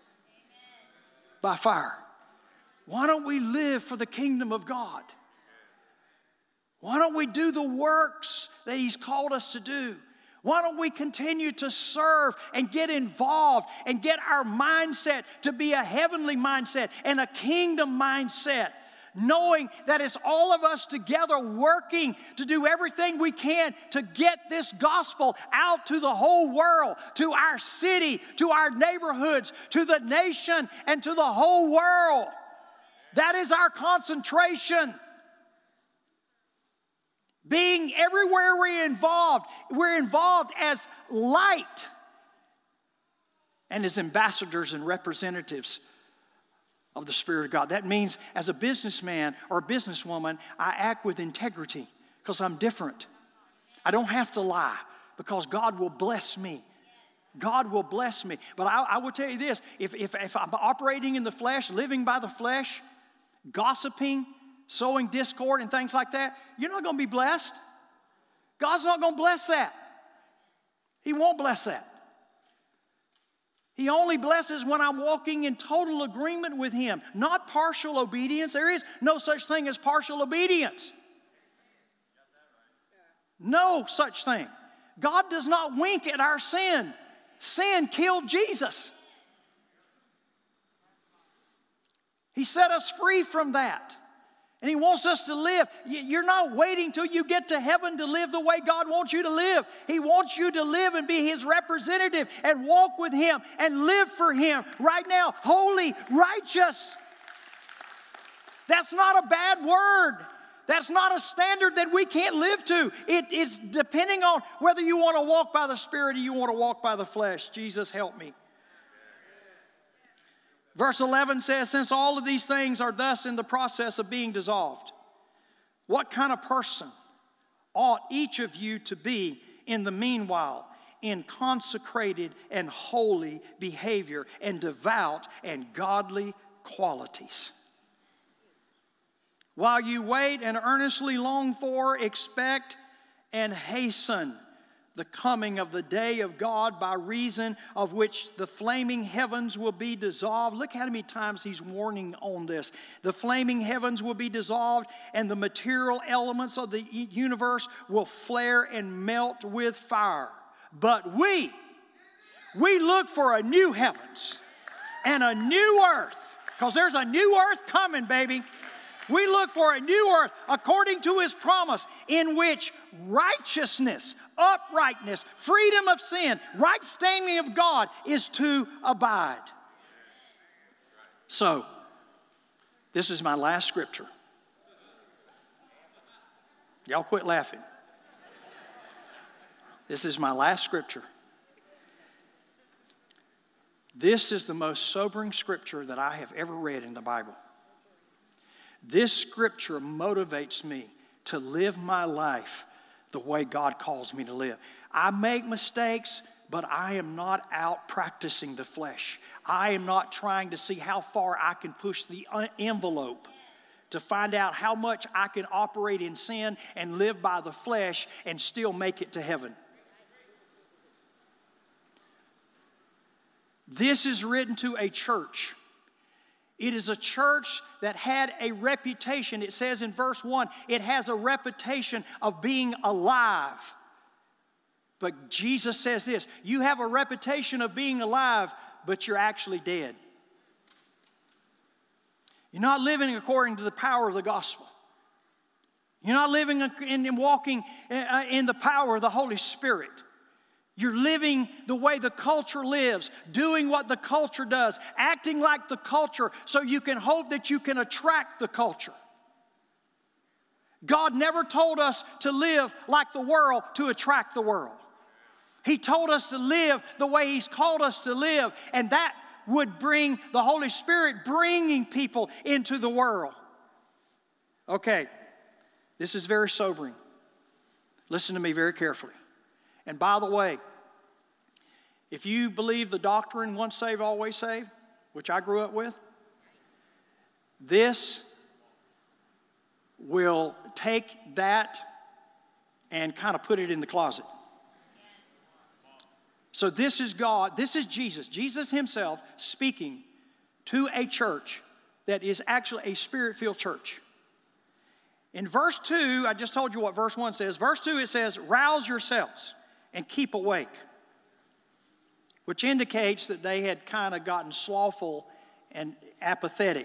By fire? Why don't we live for the kingdom of God? Why don't we do the works that He's called us to do? Why don't we continue to serve and get involved and get our mindset to be a heavenly mindset and a kingdom mindset, knowing that it's all of us together working to do everything we can to get this gospel out to the whole world, to our city, to our neighborhoods, to the nation, and to the whole world. That is our concentration. Being everywhere we're involved, we're involved as light and as ambassadors and representatives of the Spirit of God. That means as a businessman or a businesswoman, I act with integrity because I'm different. I don't have to lie because God will bless me. God will bless me. But I, I will tell you this, if, if, if I'm operating in the flesh, living by the flesh, gossiping, sowing discord and things like that, you're not going to be blessed. God's not going to bless that. He won't bless that. He only blesses when I'm walking in total agreement with Him, not partial obedience. There is no such thing as partial obedience. No such thing. God does not wink at our sin. Sin killed Jesus. He set us free from that. And He wants us to live. You're not waiting till you get to heaven to live the way God wants you to live. He wants you to live and be His representative and walk with Him and live for Him right now. Holy, righteous. That's not a bad word. That's not a standard that we can't live to. It is depending on whether you want to walk by the Spirit or you want to walk by the flesh. Jesus, help me. Verse eleven says, since all of these things are thus in the process of being dissolved, what kind of person ought each of you to be in the meanwhile in consecrated and holy behavior and devout and godly qualities? While you wait and earnestly long for, expect, and hasten the coming of the day of God, by reason of which the flaming heavens will be dissolved. Look how many times He's warning on this. The flaming heavens will be dissolved, and the material elements of the universe will flare and melt with fire. But we, We look for a new heavens and a new earth, because there's a new earth coming, baby. We look for a new earth according to His promise, in which righteousness, uprightness, freedom of sin, right standing of God is to abide. So, this is my last scripture. Y'all quit laughing. This is my last scripture. This is the most sobering scripture that I have ever read in the Bible. This scripture motivates me to live my life the way God calls me to live. I make mistakes, but I am not out practicing the flesh. I am not trying to see how far I can push the envelope to find out how much I can operate in sin and live by the flesh and still make it to heaven. This is written to a church. It is a church that had a reputation. It says in verse one, it has a reputation of being alive. But Jesus says this, you have a reputation of being alive, but you're actually dead. You're not living according to the power of the gospel. You're not living and walking in the power of the Holy Spirit. You're living the way the culture lives, doing what the culture does, acting like the culture so you can hope that you can attract the culture. God never told us to live like the world to attract the world. He told us to live the way He's called us to live, and that would bring the Holy Spirit bringing people into the world. Okay, this is very sobering. Listen to me very carefully. And by the way, if you believe the doctrine, once saved, always saved, which I grew up with, this will take that and kind of put it in the closet. So this is God, this is Jesus, Jesus Himself speaking to a church that is actually a Spirit-filled church. In verse two, I just told you what verse one says. Verse two, it says, rouse yourselves and keep awake, which indicates that they had kind of gotten slothful and apathetic.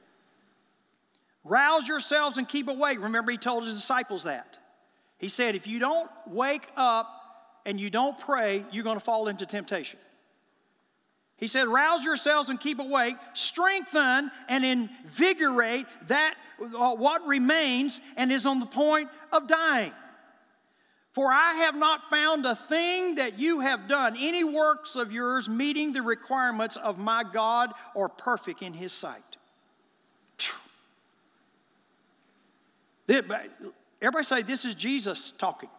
Rouse yourselves and keep awake. Remember, He told His disciples that. He said, if you don't wake up and you don't pray, you're going to fall into temptation. He said, rouse yourselves and keep awake, strengthen and invigorate that uh, what remains and is on the point of dying. For I have not found a thing that you have done, any works of yours meeting the requirements of my God or perfect in His sight. Everybody say, this is Jesus talking.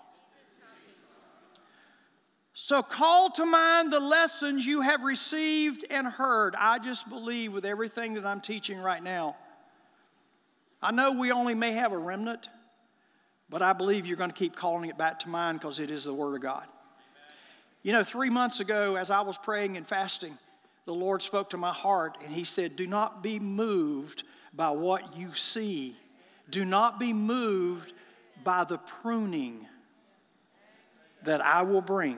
So call to mind the lessons you have received and heard. I just believe with everything that I'm teaching right now, I know we only may have a remnant, but I believe you're going to keep calling it back to mind because it is the Word of God. Amen. You know, three months ago, as I was praying and fasting, the Lord spoke to my heart and He said, do not be moved by what you see. Do not be moved by the pruning that I will bring.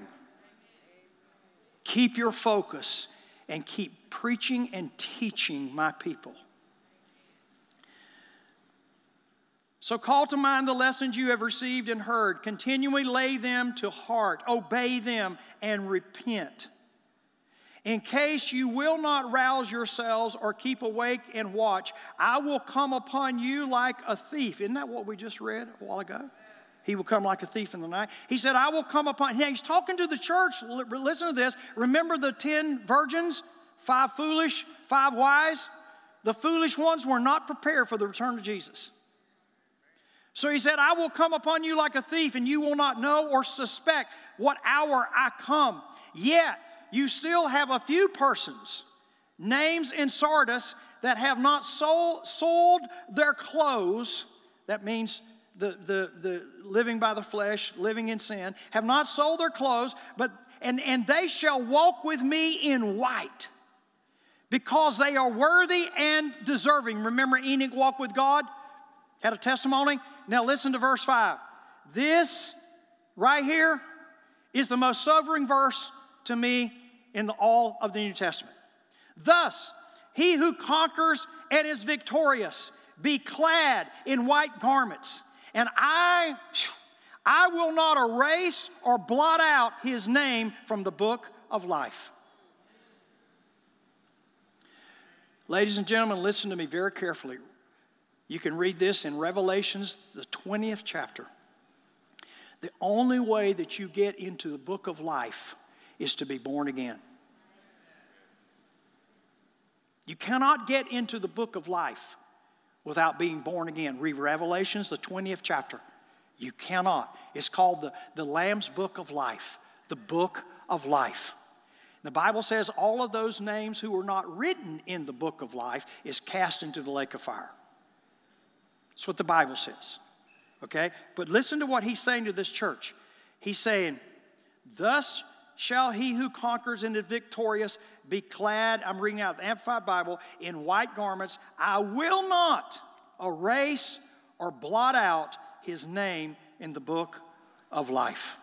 Keep your focus and keep preaching and teaching my people. So call to mind the lessons you have received and heard. Continually lay them to heart. Obey them and repent. In case you will not rouse yourselves or keep awake and watch, I will come upon you like a thief. Isn't that what we just read a while ago? He will come like a thief in the night. He said, I will come upon... Now, he's talking to the church. Listen to this. Remember the ten virgins? Five foolish, five wise? The foolish ones were not prepared for the return of Jesus. So he said, I will come upon you like a thief, and you will not know or suspect what hour I come. Yet, you still have a few persons, names in Sardis, that have not sold, sold their clothes. That means... The, the, the living by the flesh, living in sin, have not sold their clothes, but and, and they shall walk with me in white, because they are worthy and deserving. Remember Enoch walked with God, had a testimony. Now listen to verse five. This right here is the most sobering verse to me in the, all of the New Testament. Thus, he who conquers and is victorious, be clad in white garments, and I, I will not erase or blot out his name from the book of life. Ladies and gentlemen, listen to me very carefully. You can read this in Revelations, the twentieth chapter. The only way that you get into the book of life is to be born again. You cannot get into the book of life without being born again. Read Revelations, the twentieth chapter. You cannot. It's called the, the Lamb's Book of Life, the book of life. The Bible says all of those names who were not written in the book of life is cast into the lake of fire. That's what the Bible says. Okay? But listen to what he's saying to this church. He's saying, thus shall he who conquers and is victorious be clad, I'm reading out the Amplified Bible, in white garments. I will not erase or blot out his name in the book of life.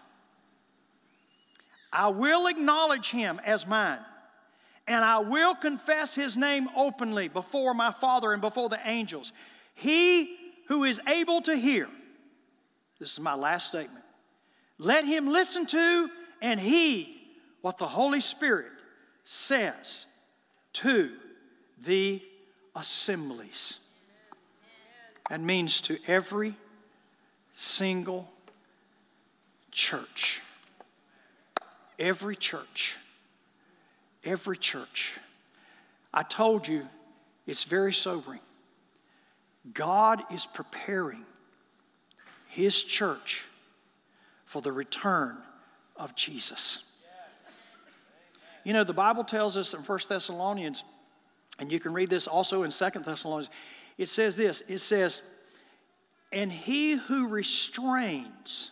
I will acknowledge him as mine, and I will confess his name openly before my Father and before the angels. He who is able to hear, this is my last statement, let him listen to and heed what the Holy Spirit says to the assemblies. That means to every single church. Every church. Every church. I told you, it's very sobering. God is preparing his church for the return of Jesus. You know, the Bible tells us in First Thessalonians, and you can read this also in Second Thessalonians, it says this, it says, and he who restrains,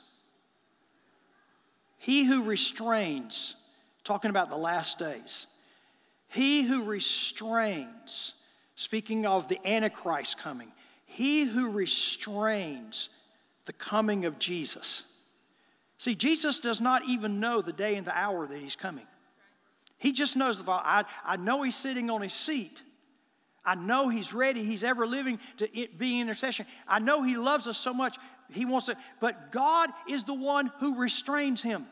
he who restrains, talking about the last days, he who restrains, speaking of the Antichrist coming, he who restrains the coming of Jesus. See, Jesus does not even know the day and the hour that he's coming. He just knows the Father. I, I know he's sitting on his seat. I know he's ready. He's ever living to be intercession. I know he loves us so much. He wants to, but God is the one who restrains him.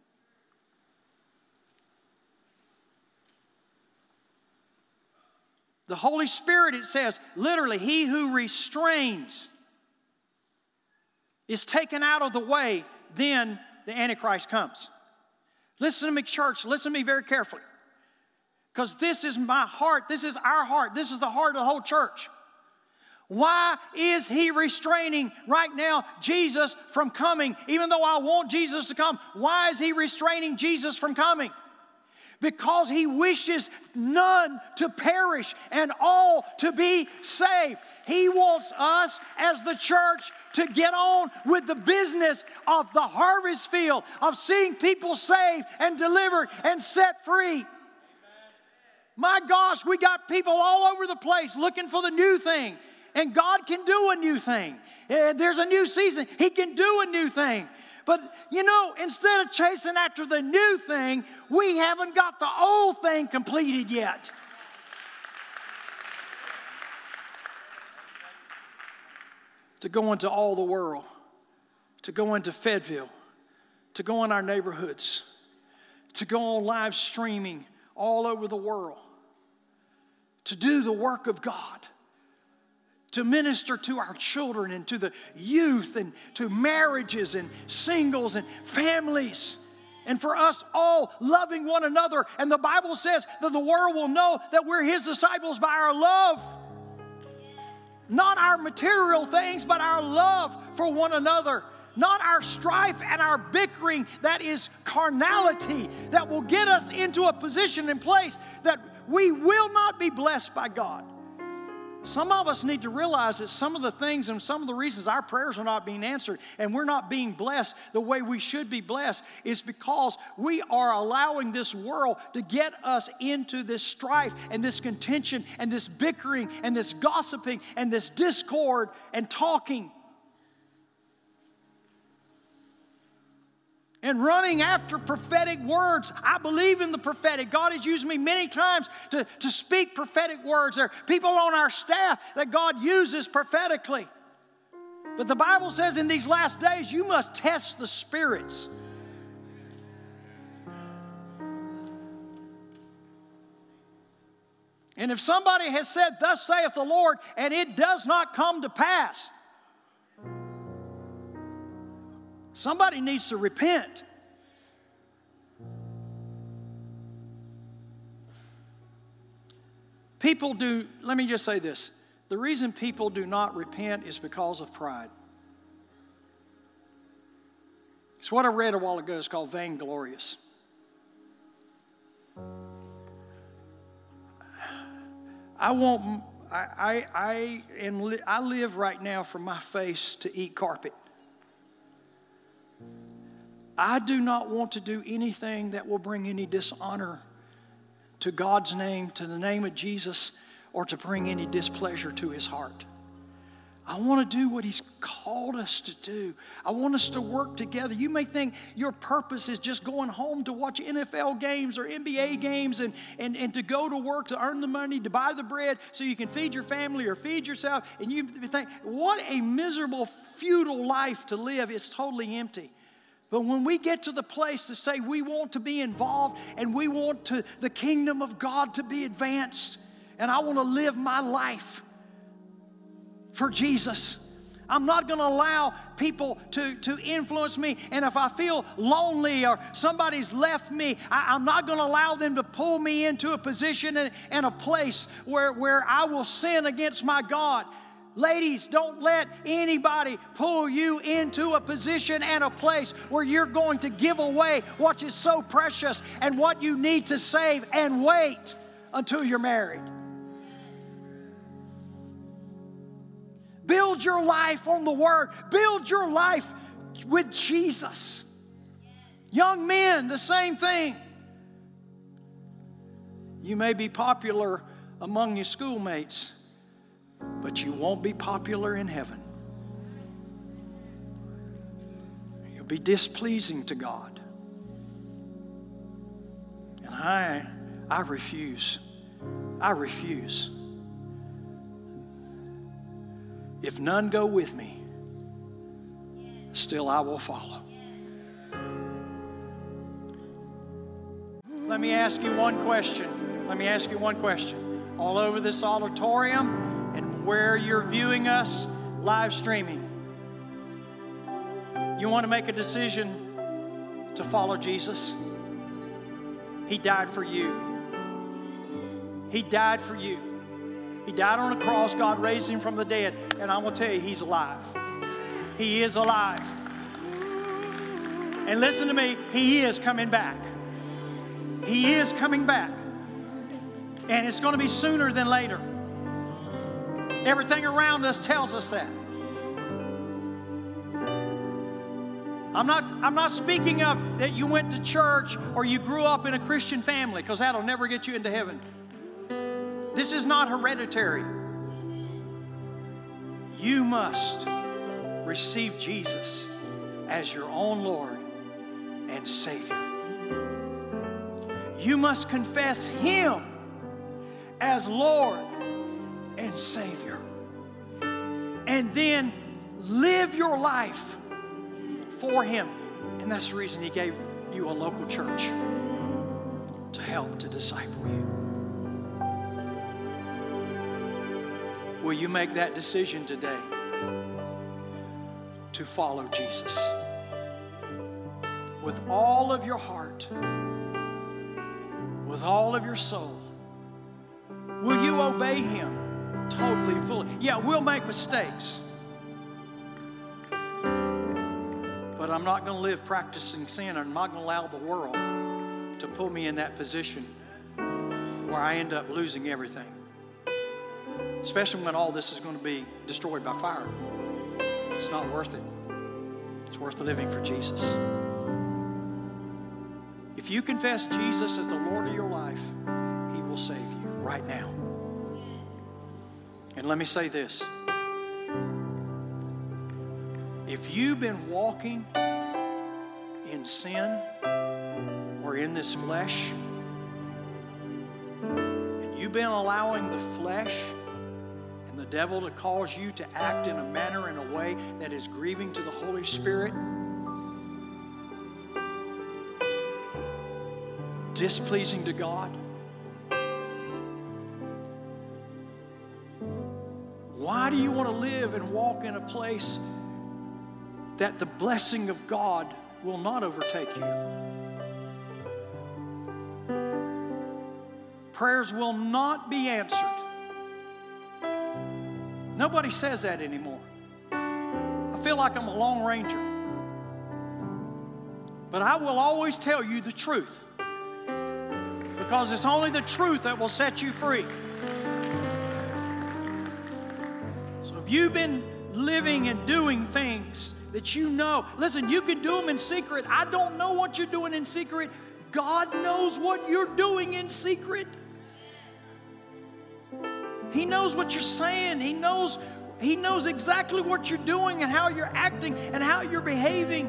The Holy Spirit, it says, literally, he who restrains is taken out of the way, then the Antichrist comes. Listen to me, church. Listen to me very carefully. Because this is my heart. This is our heart. This is the heart of the whole church. Why is he restraining right now Jesus from coming? Even though I want Jesus to come, why is he restraining Jesus from coming? Because he wishes none to perish and all to be saved. He wants us as the church to get on with the business of the harvest field, of seeing people saved and delivered and set free. My gosh, we got people all over the place looking for the new thing. And God can do a new thing. There's a new season. He can do a new thing. But, you know, instead of chasing after the new thing, we haven't got the old thing completed yet. To go into all the world, to go into Fayetteville, to go in our neighborhoods, to go on live streaming all over the world, to do the work of God, to minister to our children and to the youth and to marriages and singles and families, and for us all loving one another. And the Bible says that the world will know that we're his disciples by our love. Not our material things, but our love for one another. Not our strife and our bickering that is carnality that will get us into a position and place that we will not be blessed by God. Some of us need to realize that some of the things and some of the reasons our prayers are not being answered and we're not being blessed the way we should be blessed is because we are allowing this world to get us into this strife and this contention and this bickering and this gossiping and this discord and talking. and running after prophetic words. I believe in the prophetic. God has used me many times to, to speak prophetic words. There are people on our staff that God uses prophetically. But the Bible says in these last days, you must test the spirits. And if somebody has said, thus saith the Lord, and it does not come to pass, somebody needs to repent. People do, let me just say this. The reason people do not repent is because of pride. It's what I read a while ago. It's called vainglorious. I want, I, I, I, am, I live right now for my face to eat carpet. I do not want to do anything that will bring any dishonor to God's name, to the name of Jesus, or to bring any displeasure to His heart. I want to do what He's called us to do. I want us to work together. You may think your purpose is just going home to watch N F L games or N B A games and, and, and to go to work to earn the money, to buy the bread so you can feed your family or feed yourself. And you think, what a miserable, futile life to live. It's totally empty. But when we get to the place to say we want to be involved and we want to, the kingdom of God to be advanced, and I want to live my life for Jesus, I'm not going to allow people to, to influence me. And if I feel lonely or somebody's left me, I, I'm not going to allow them to pull me into a position and, and a place where, where I will sin against my God. Ladies, don't let anybody pull you into a position and a place where you're going to give away what is so precious and what you need to save and wait until you're married. Build your life on the Word. Build your life with Jesus. Young men, the same thing. You may be popular among your schoolmates, but you won't be popular in heaven. You'll be displeasing to God. And I, I refuse. I refuse. If none go with me, still I will follow. Let me ask you one question. Let me ask you one question. All over this auditorium and where you're viewing us live streaming, you want to make a decision to follow Jesus? He died for you. He died for you. He died on a cross. God raised Him from the dead. And I'm going to tell you, He's alive. He is alive. And listen to me, He is coming back. He is coming back. And it's going to be sooner than later. Everything around us tells us that. I'm not, I'm not speaking of that you went to church or you grew up in a Christian family, because that'll never get you into heaven. This is not hereditary. You must receive Jesus as your own Lord and Savior. You must confess Him as Lord and Savior. And then live your life for Him. And that's the reason He gave you a local church to help to disciple you. Will you make that decision today to follow Jesus with all of your heart, with all of your soul? Will you obey Him totally, fully? Yeah, we'll make mistakes, but I'm not going to live practicing sin. I'm not going to allow the world to pull me in that position where I end up losing everything. Especially when all this is going to be destroyed by fire. It's not worth it. It's worth living for Jesus. If you confess Jesus as the Lord of your life, He will save you right now. And let me say this. If you've been walking in sin or in this flesh, and you've been allowing the flesh and the devil to cause you to act in a manner, in a way that is grieving to the Holy Spirit, displeasing to God, why do you want to live and walk in a place that the blessing of God will not overtake you? Prayers will not be answered. Nobody says that anymore. I feel like I'm a Lone Ranger. But I will always tell you the truth, because it's only the truth that will set you free. So if you've been living and doing things that you know, listen, you can do them in secret. I don't know what you're doing in secret. God knows what you're doing in secret. He knows what you're saying. He knows, He knows exactly what you're doing and how you're acting and how you're behaving.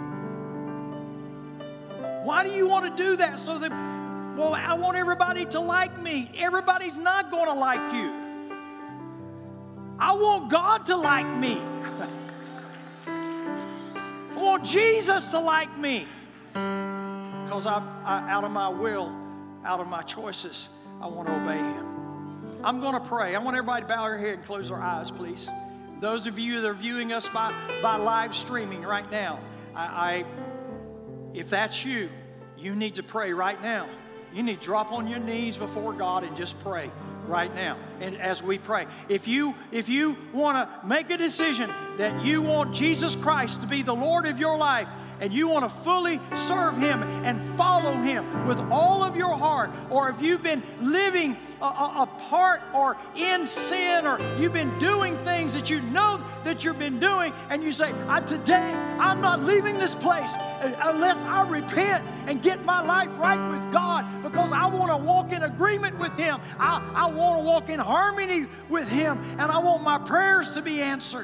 Why do you want to do that? So that, well, I want everybody to like me. Everybody's not going to like you. I want God to like me. I want Jesus to like me. Because I, I, out of my will, out of my choices, I want to obey Him. I'm going to pray. I want everybody to bow their head and close their eyes, please. Those of you that are viewing us by, by live streaming right now, I, I, if that's you, you need to pray right now. You need to drop on your knees before God and just pray right now. And as we pray, if you if you want to make a decision that you want Jesus Christ to be the Lord of your life, and you want to fully serve Him and follow Him with all of your heart, or if you've been living apart or in sin, or you've been doing things that you know that you've been doing, and you say, I, today I'm not leaving this place unless I repent and get my life right with God, because I want to walk in agreement with Him. I, I want to walk in harmony with Him, and I want my prayers to be answered.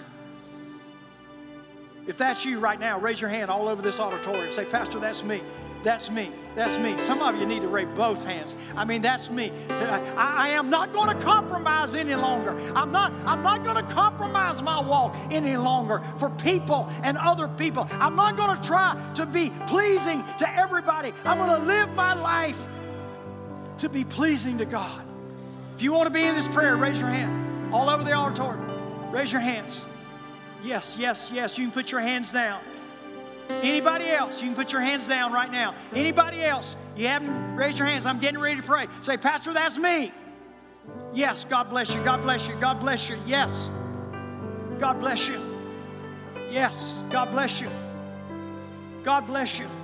If that's you right now, raise your hand all over this auditorium. Say, Pastor, that's me. That's me. That's me. Some of you need to raise both hands. I mean, that's me. I, I am not going to compromise any longer. I'm not, I'm not going to compromise my walk any longer for people and other people. I'm not going to try to be pleasing to everybody. I'm going to live my life to be pleasing to God. If you want to be in this prayer, raise your hand. All over the auditorium, raise your hands. Yes, yes, yes. You can put your hands down. Anybody else? You can put your hands down right now. Anybody else? You haven't raised your hands. I'm getting ready to pray. Say, Pastor, that's me. Yes, God bless you. God bless you. God bless you. Yes. God bless you. Yes. God bless you. God bless you.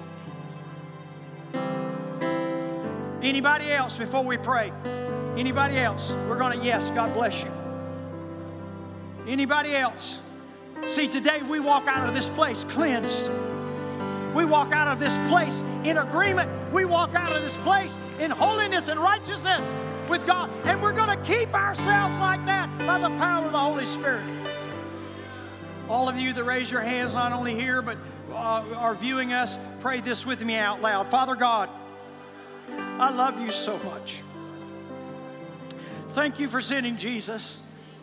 Anybody else before we pray? Anybody else? We're going to, yes, God bless you. Anybody else? See, today we walk out of this place cleansed. We walk out of this place in agreement. We walk out of this place in holiness and righteousness with God. And we're going to keep ourselves like that by the power of the Holy Spirit. All of you that raise your hands, not only here, but uh, are viewing us, pray this with me out loud. Father God, I love you so much. Thank you for sending Jesus,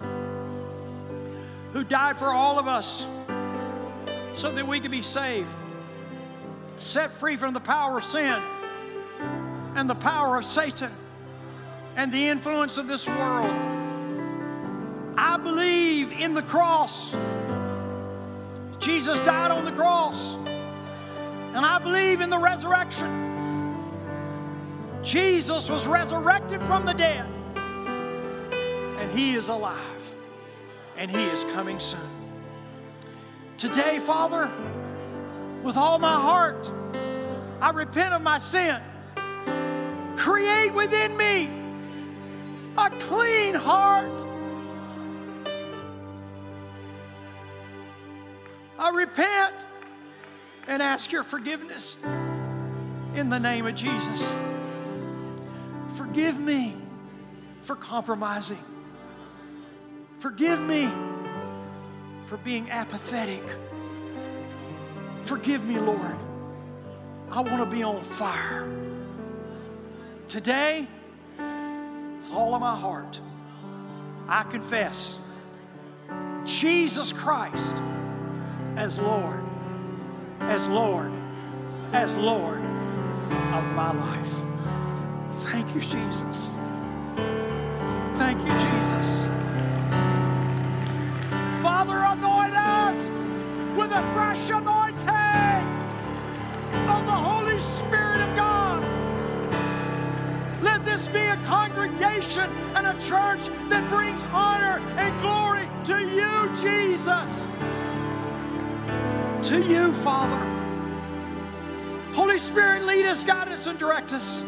who died for all of us so that we could be saved, set free from the power of sin and the power of Satan and the influence of this world. I believe in the cross. Jesus died on the cross, and I believe in the resurrection. Jesus was resurrected from the dead, and He is alive. And He is coming soon. Today, Father, with all my heart, I repent of my sin. Create within me a clean heart. I repent and ask your forgiveness in the name of Jesus. Forgive me for compromising. Forgive me for being apathetic. Forgive me, Lord. I want to be on fire. Today, with all of my heart, I confess Jesus Christ as Lord, as Lord, as Lord of my life. Thank you, Jesus. Thank you, Jesus. Father, anoint us with a fresh anointing of the Holy Spirit of God. Let this be a congregation and a church that brings honor and glory to you, Jesus. To you, Father. Holy Spirit, lead us, guide us, and direct us.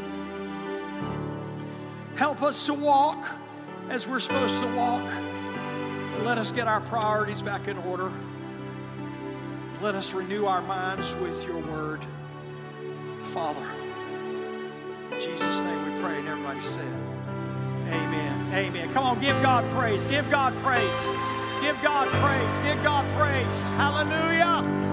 Help us to walk as we're supposed to walk. Let us get our priorities back in order. Let us renew our minds with your word. Father, in Jesus' name we pray, and everybody said, amen. Amen. Come on, give God praise. Give God praise. Give God praise. Give God praise. Hallelujah.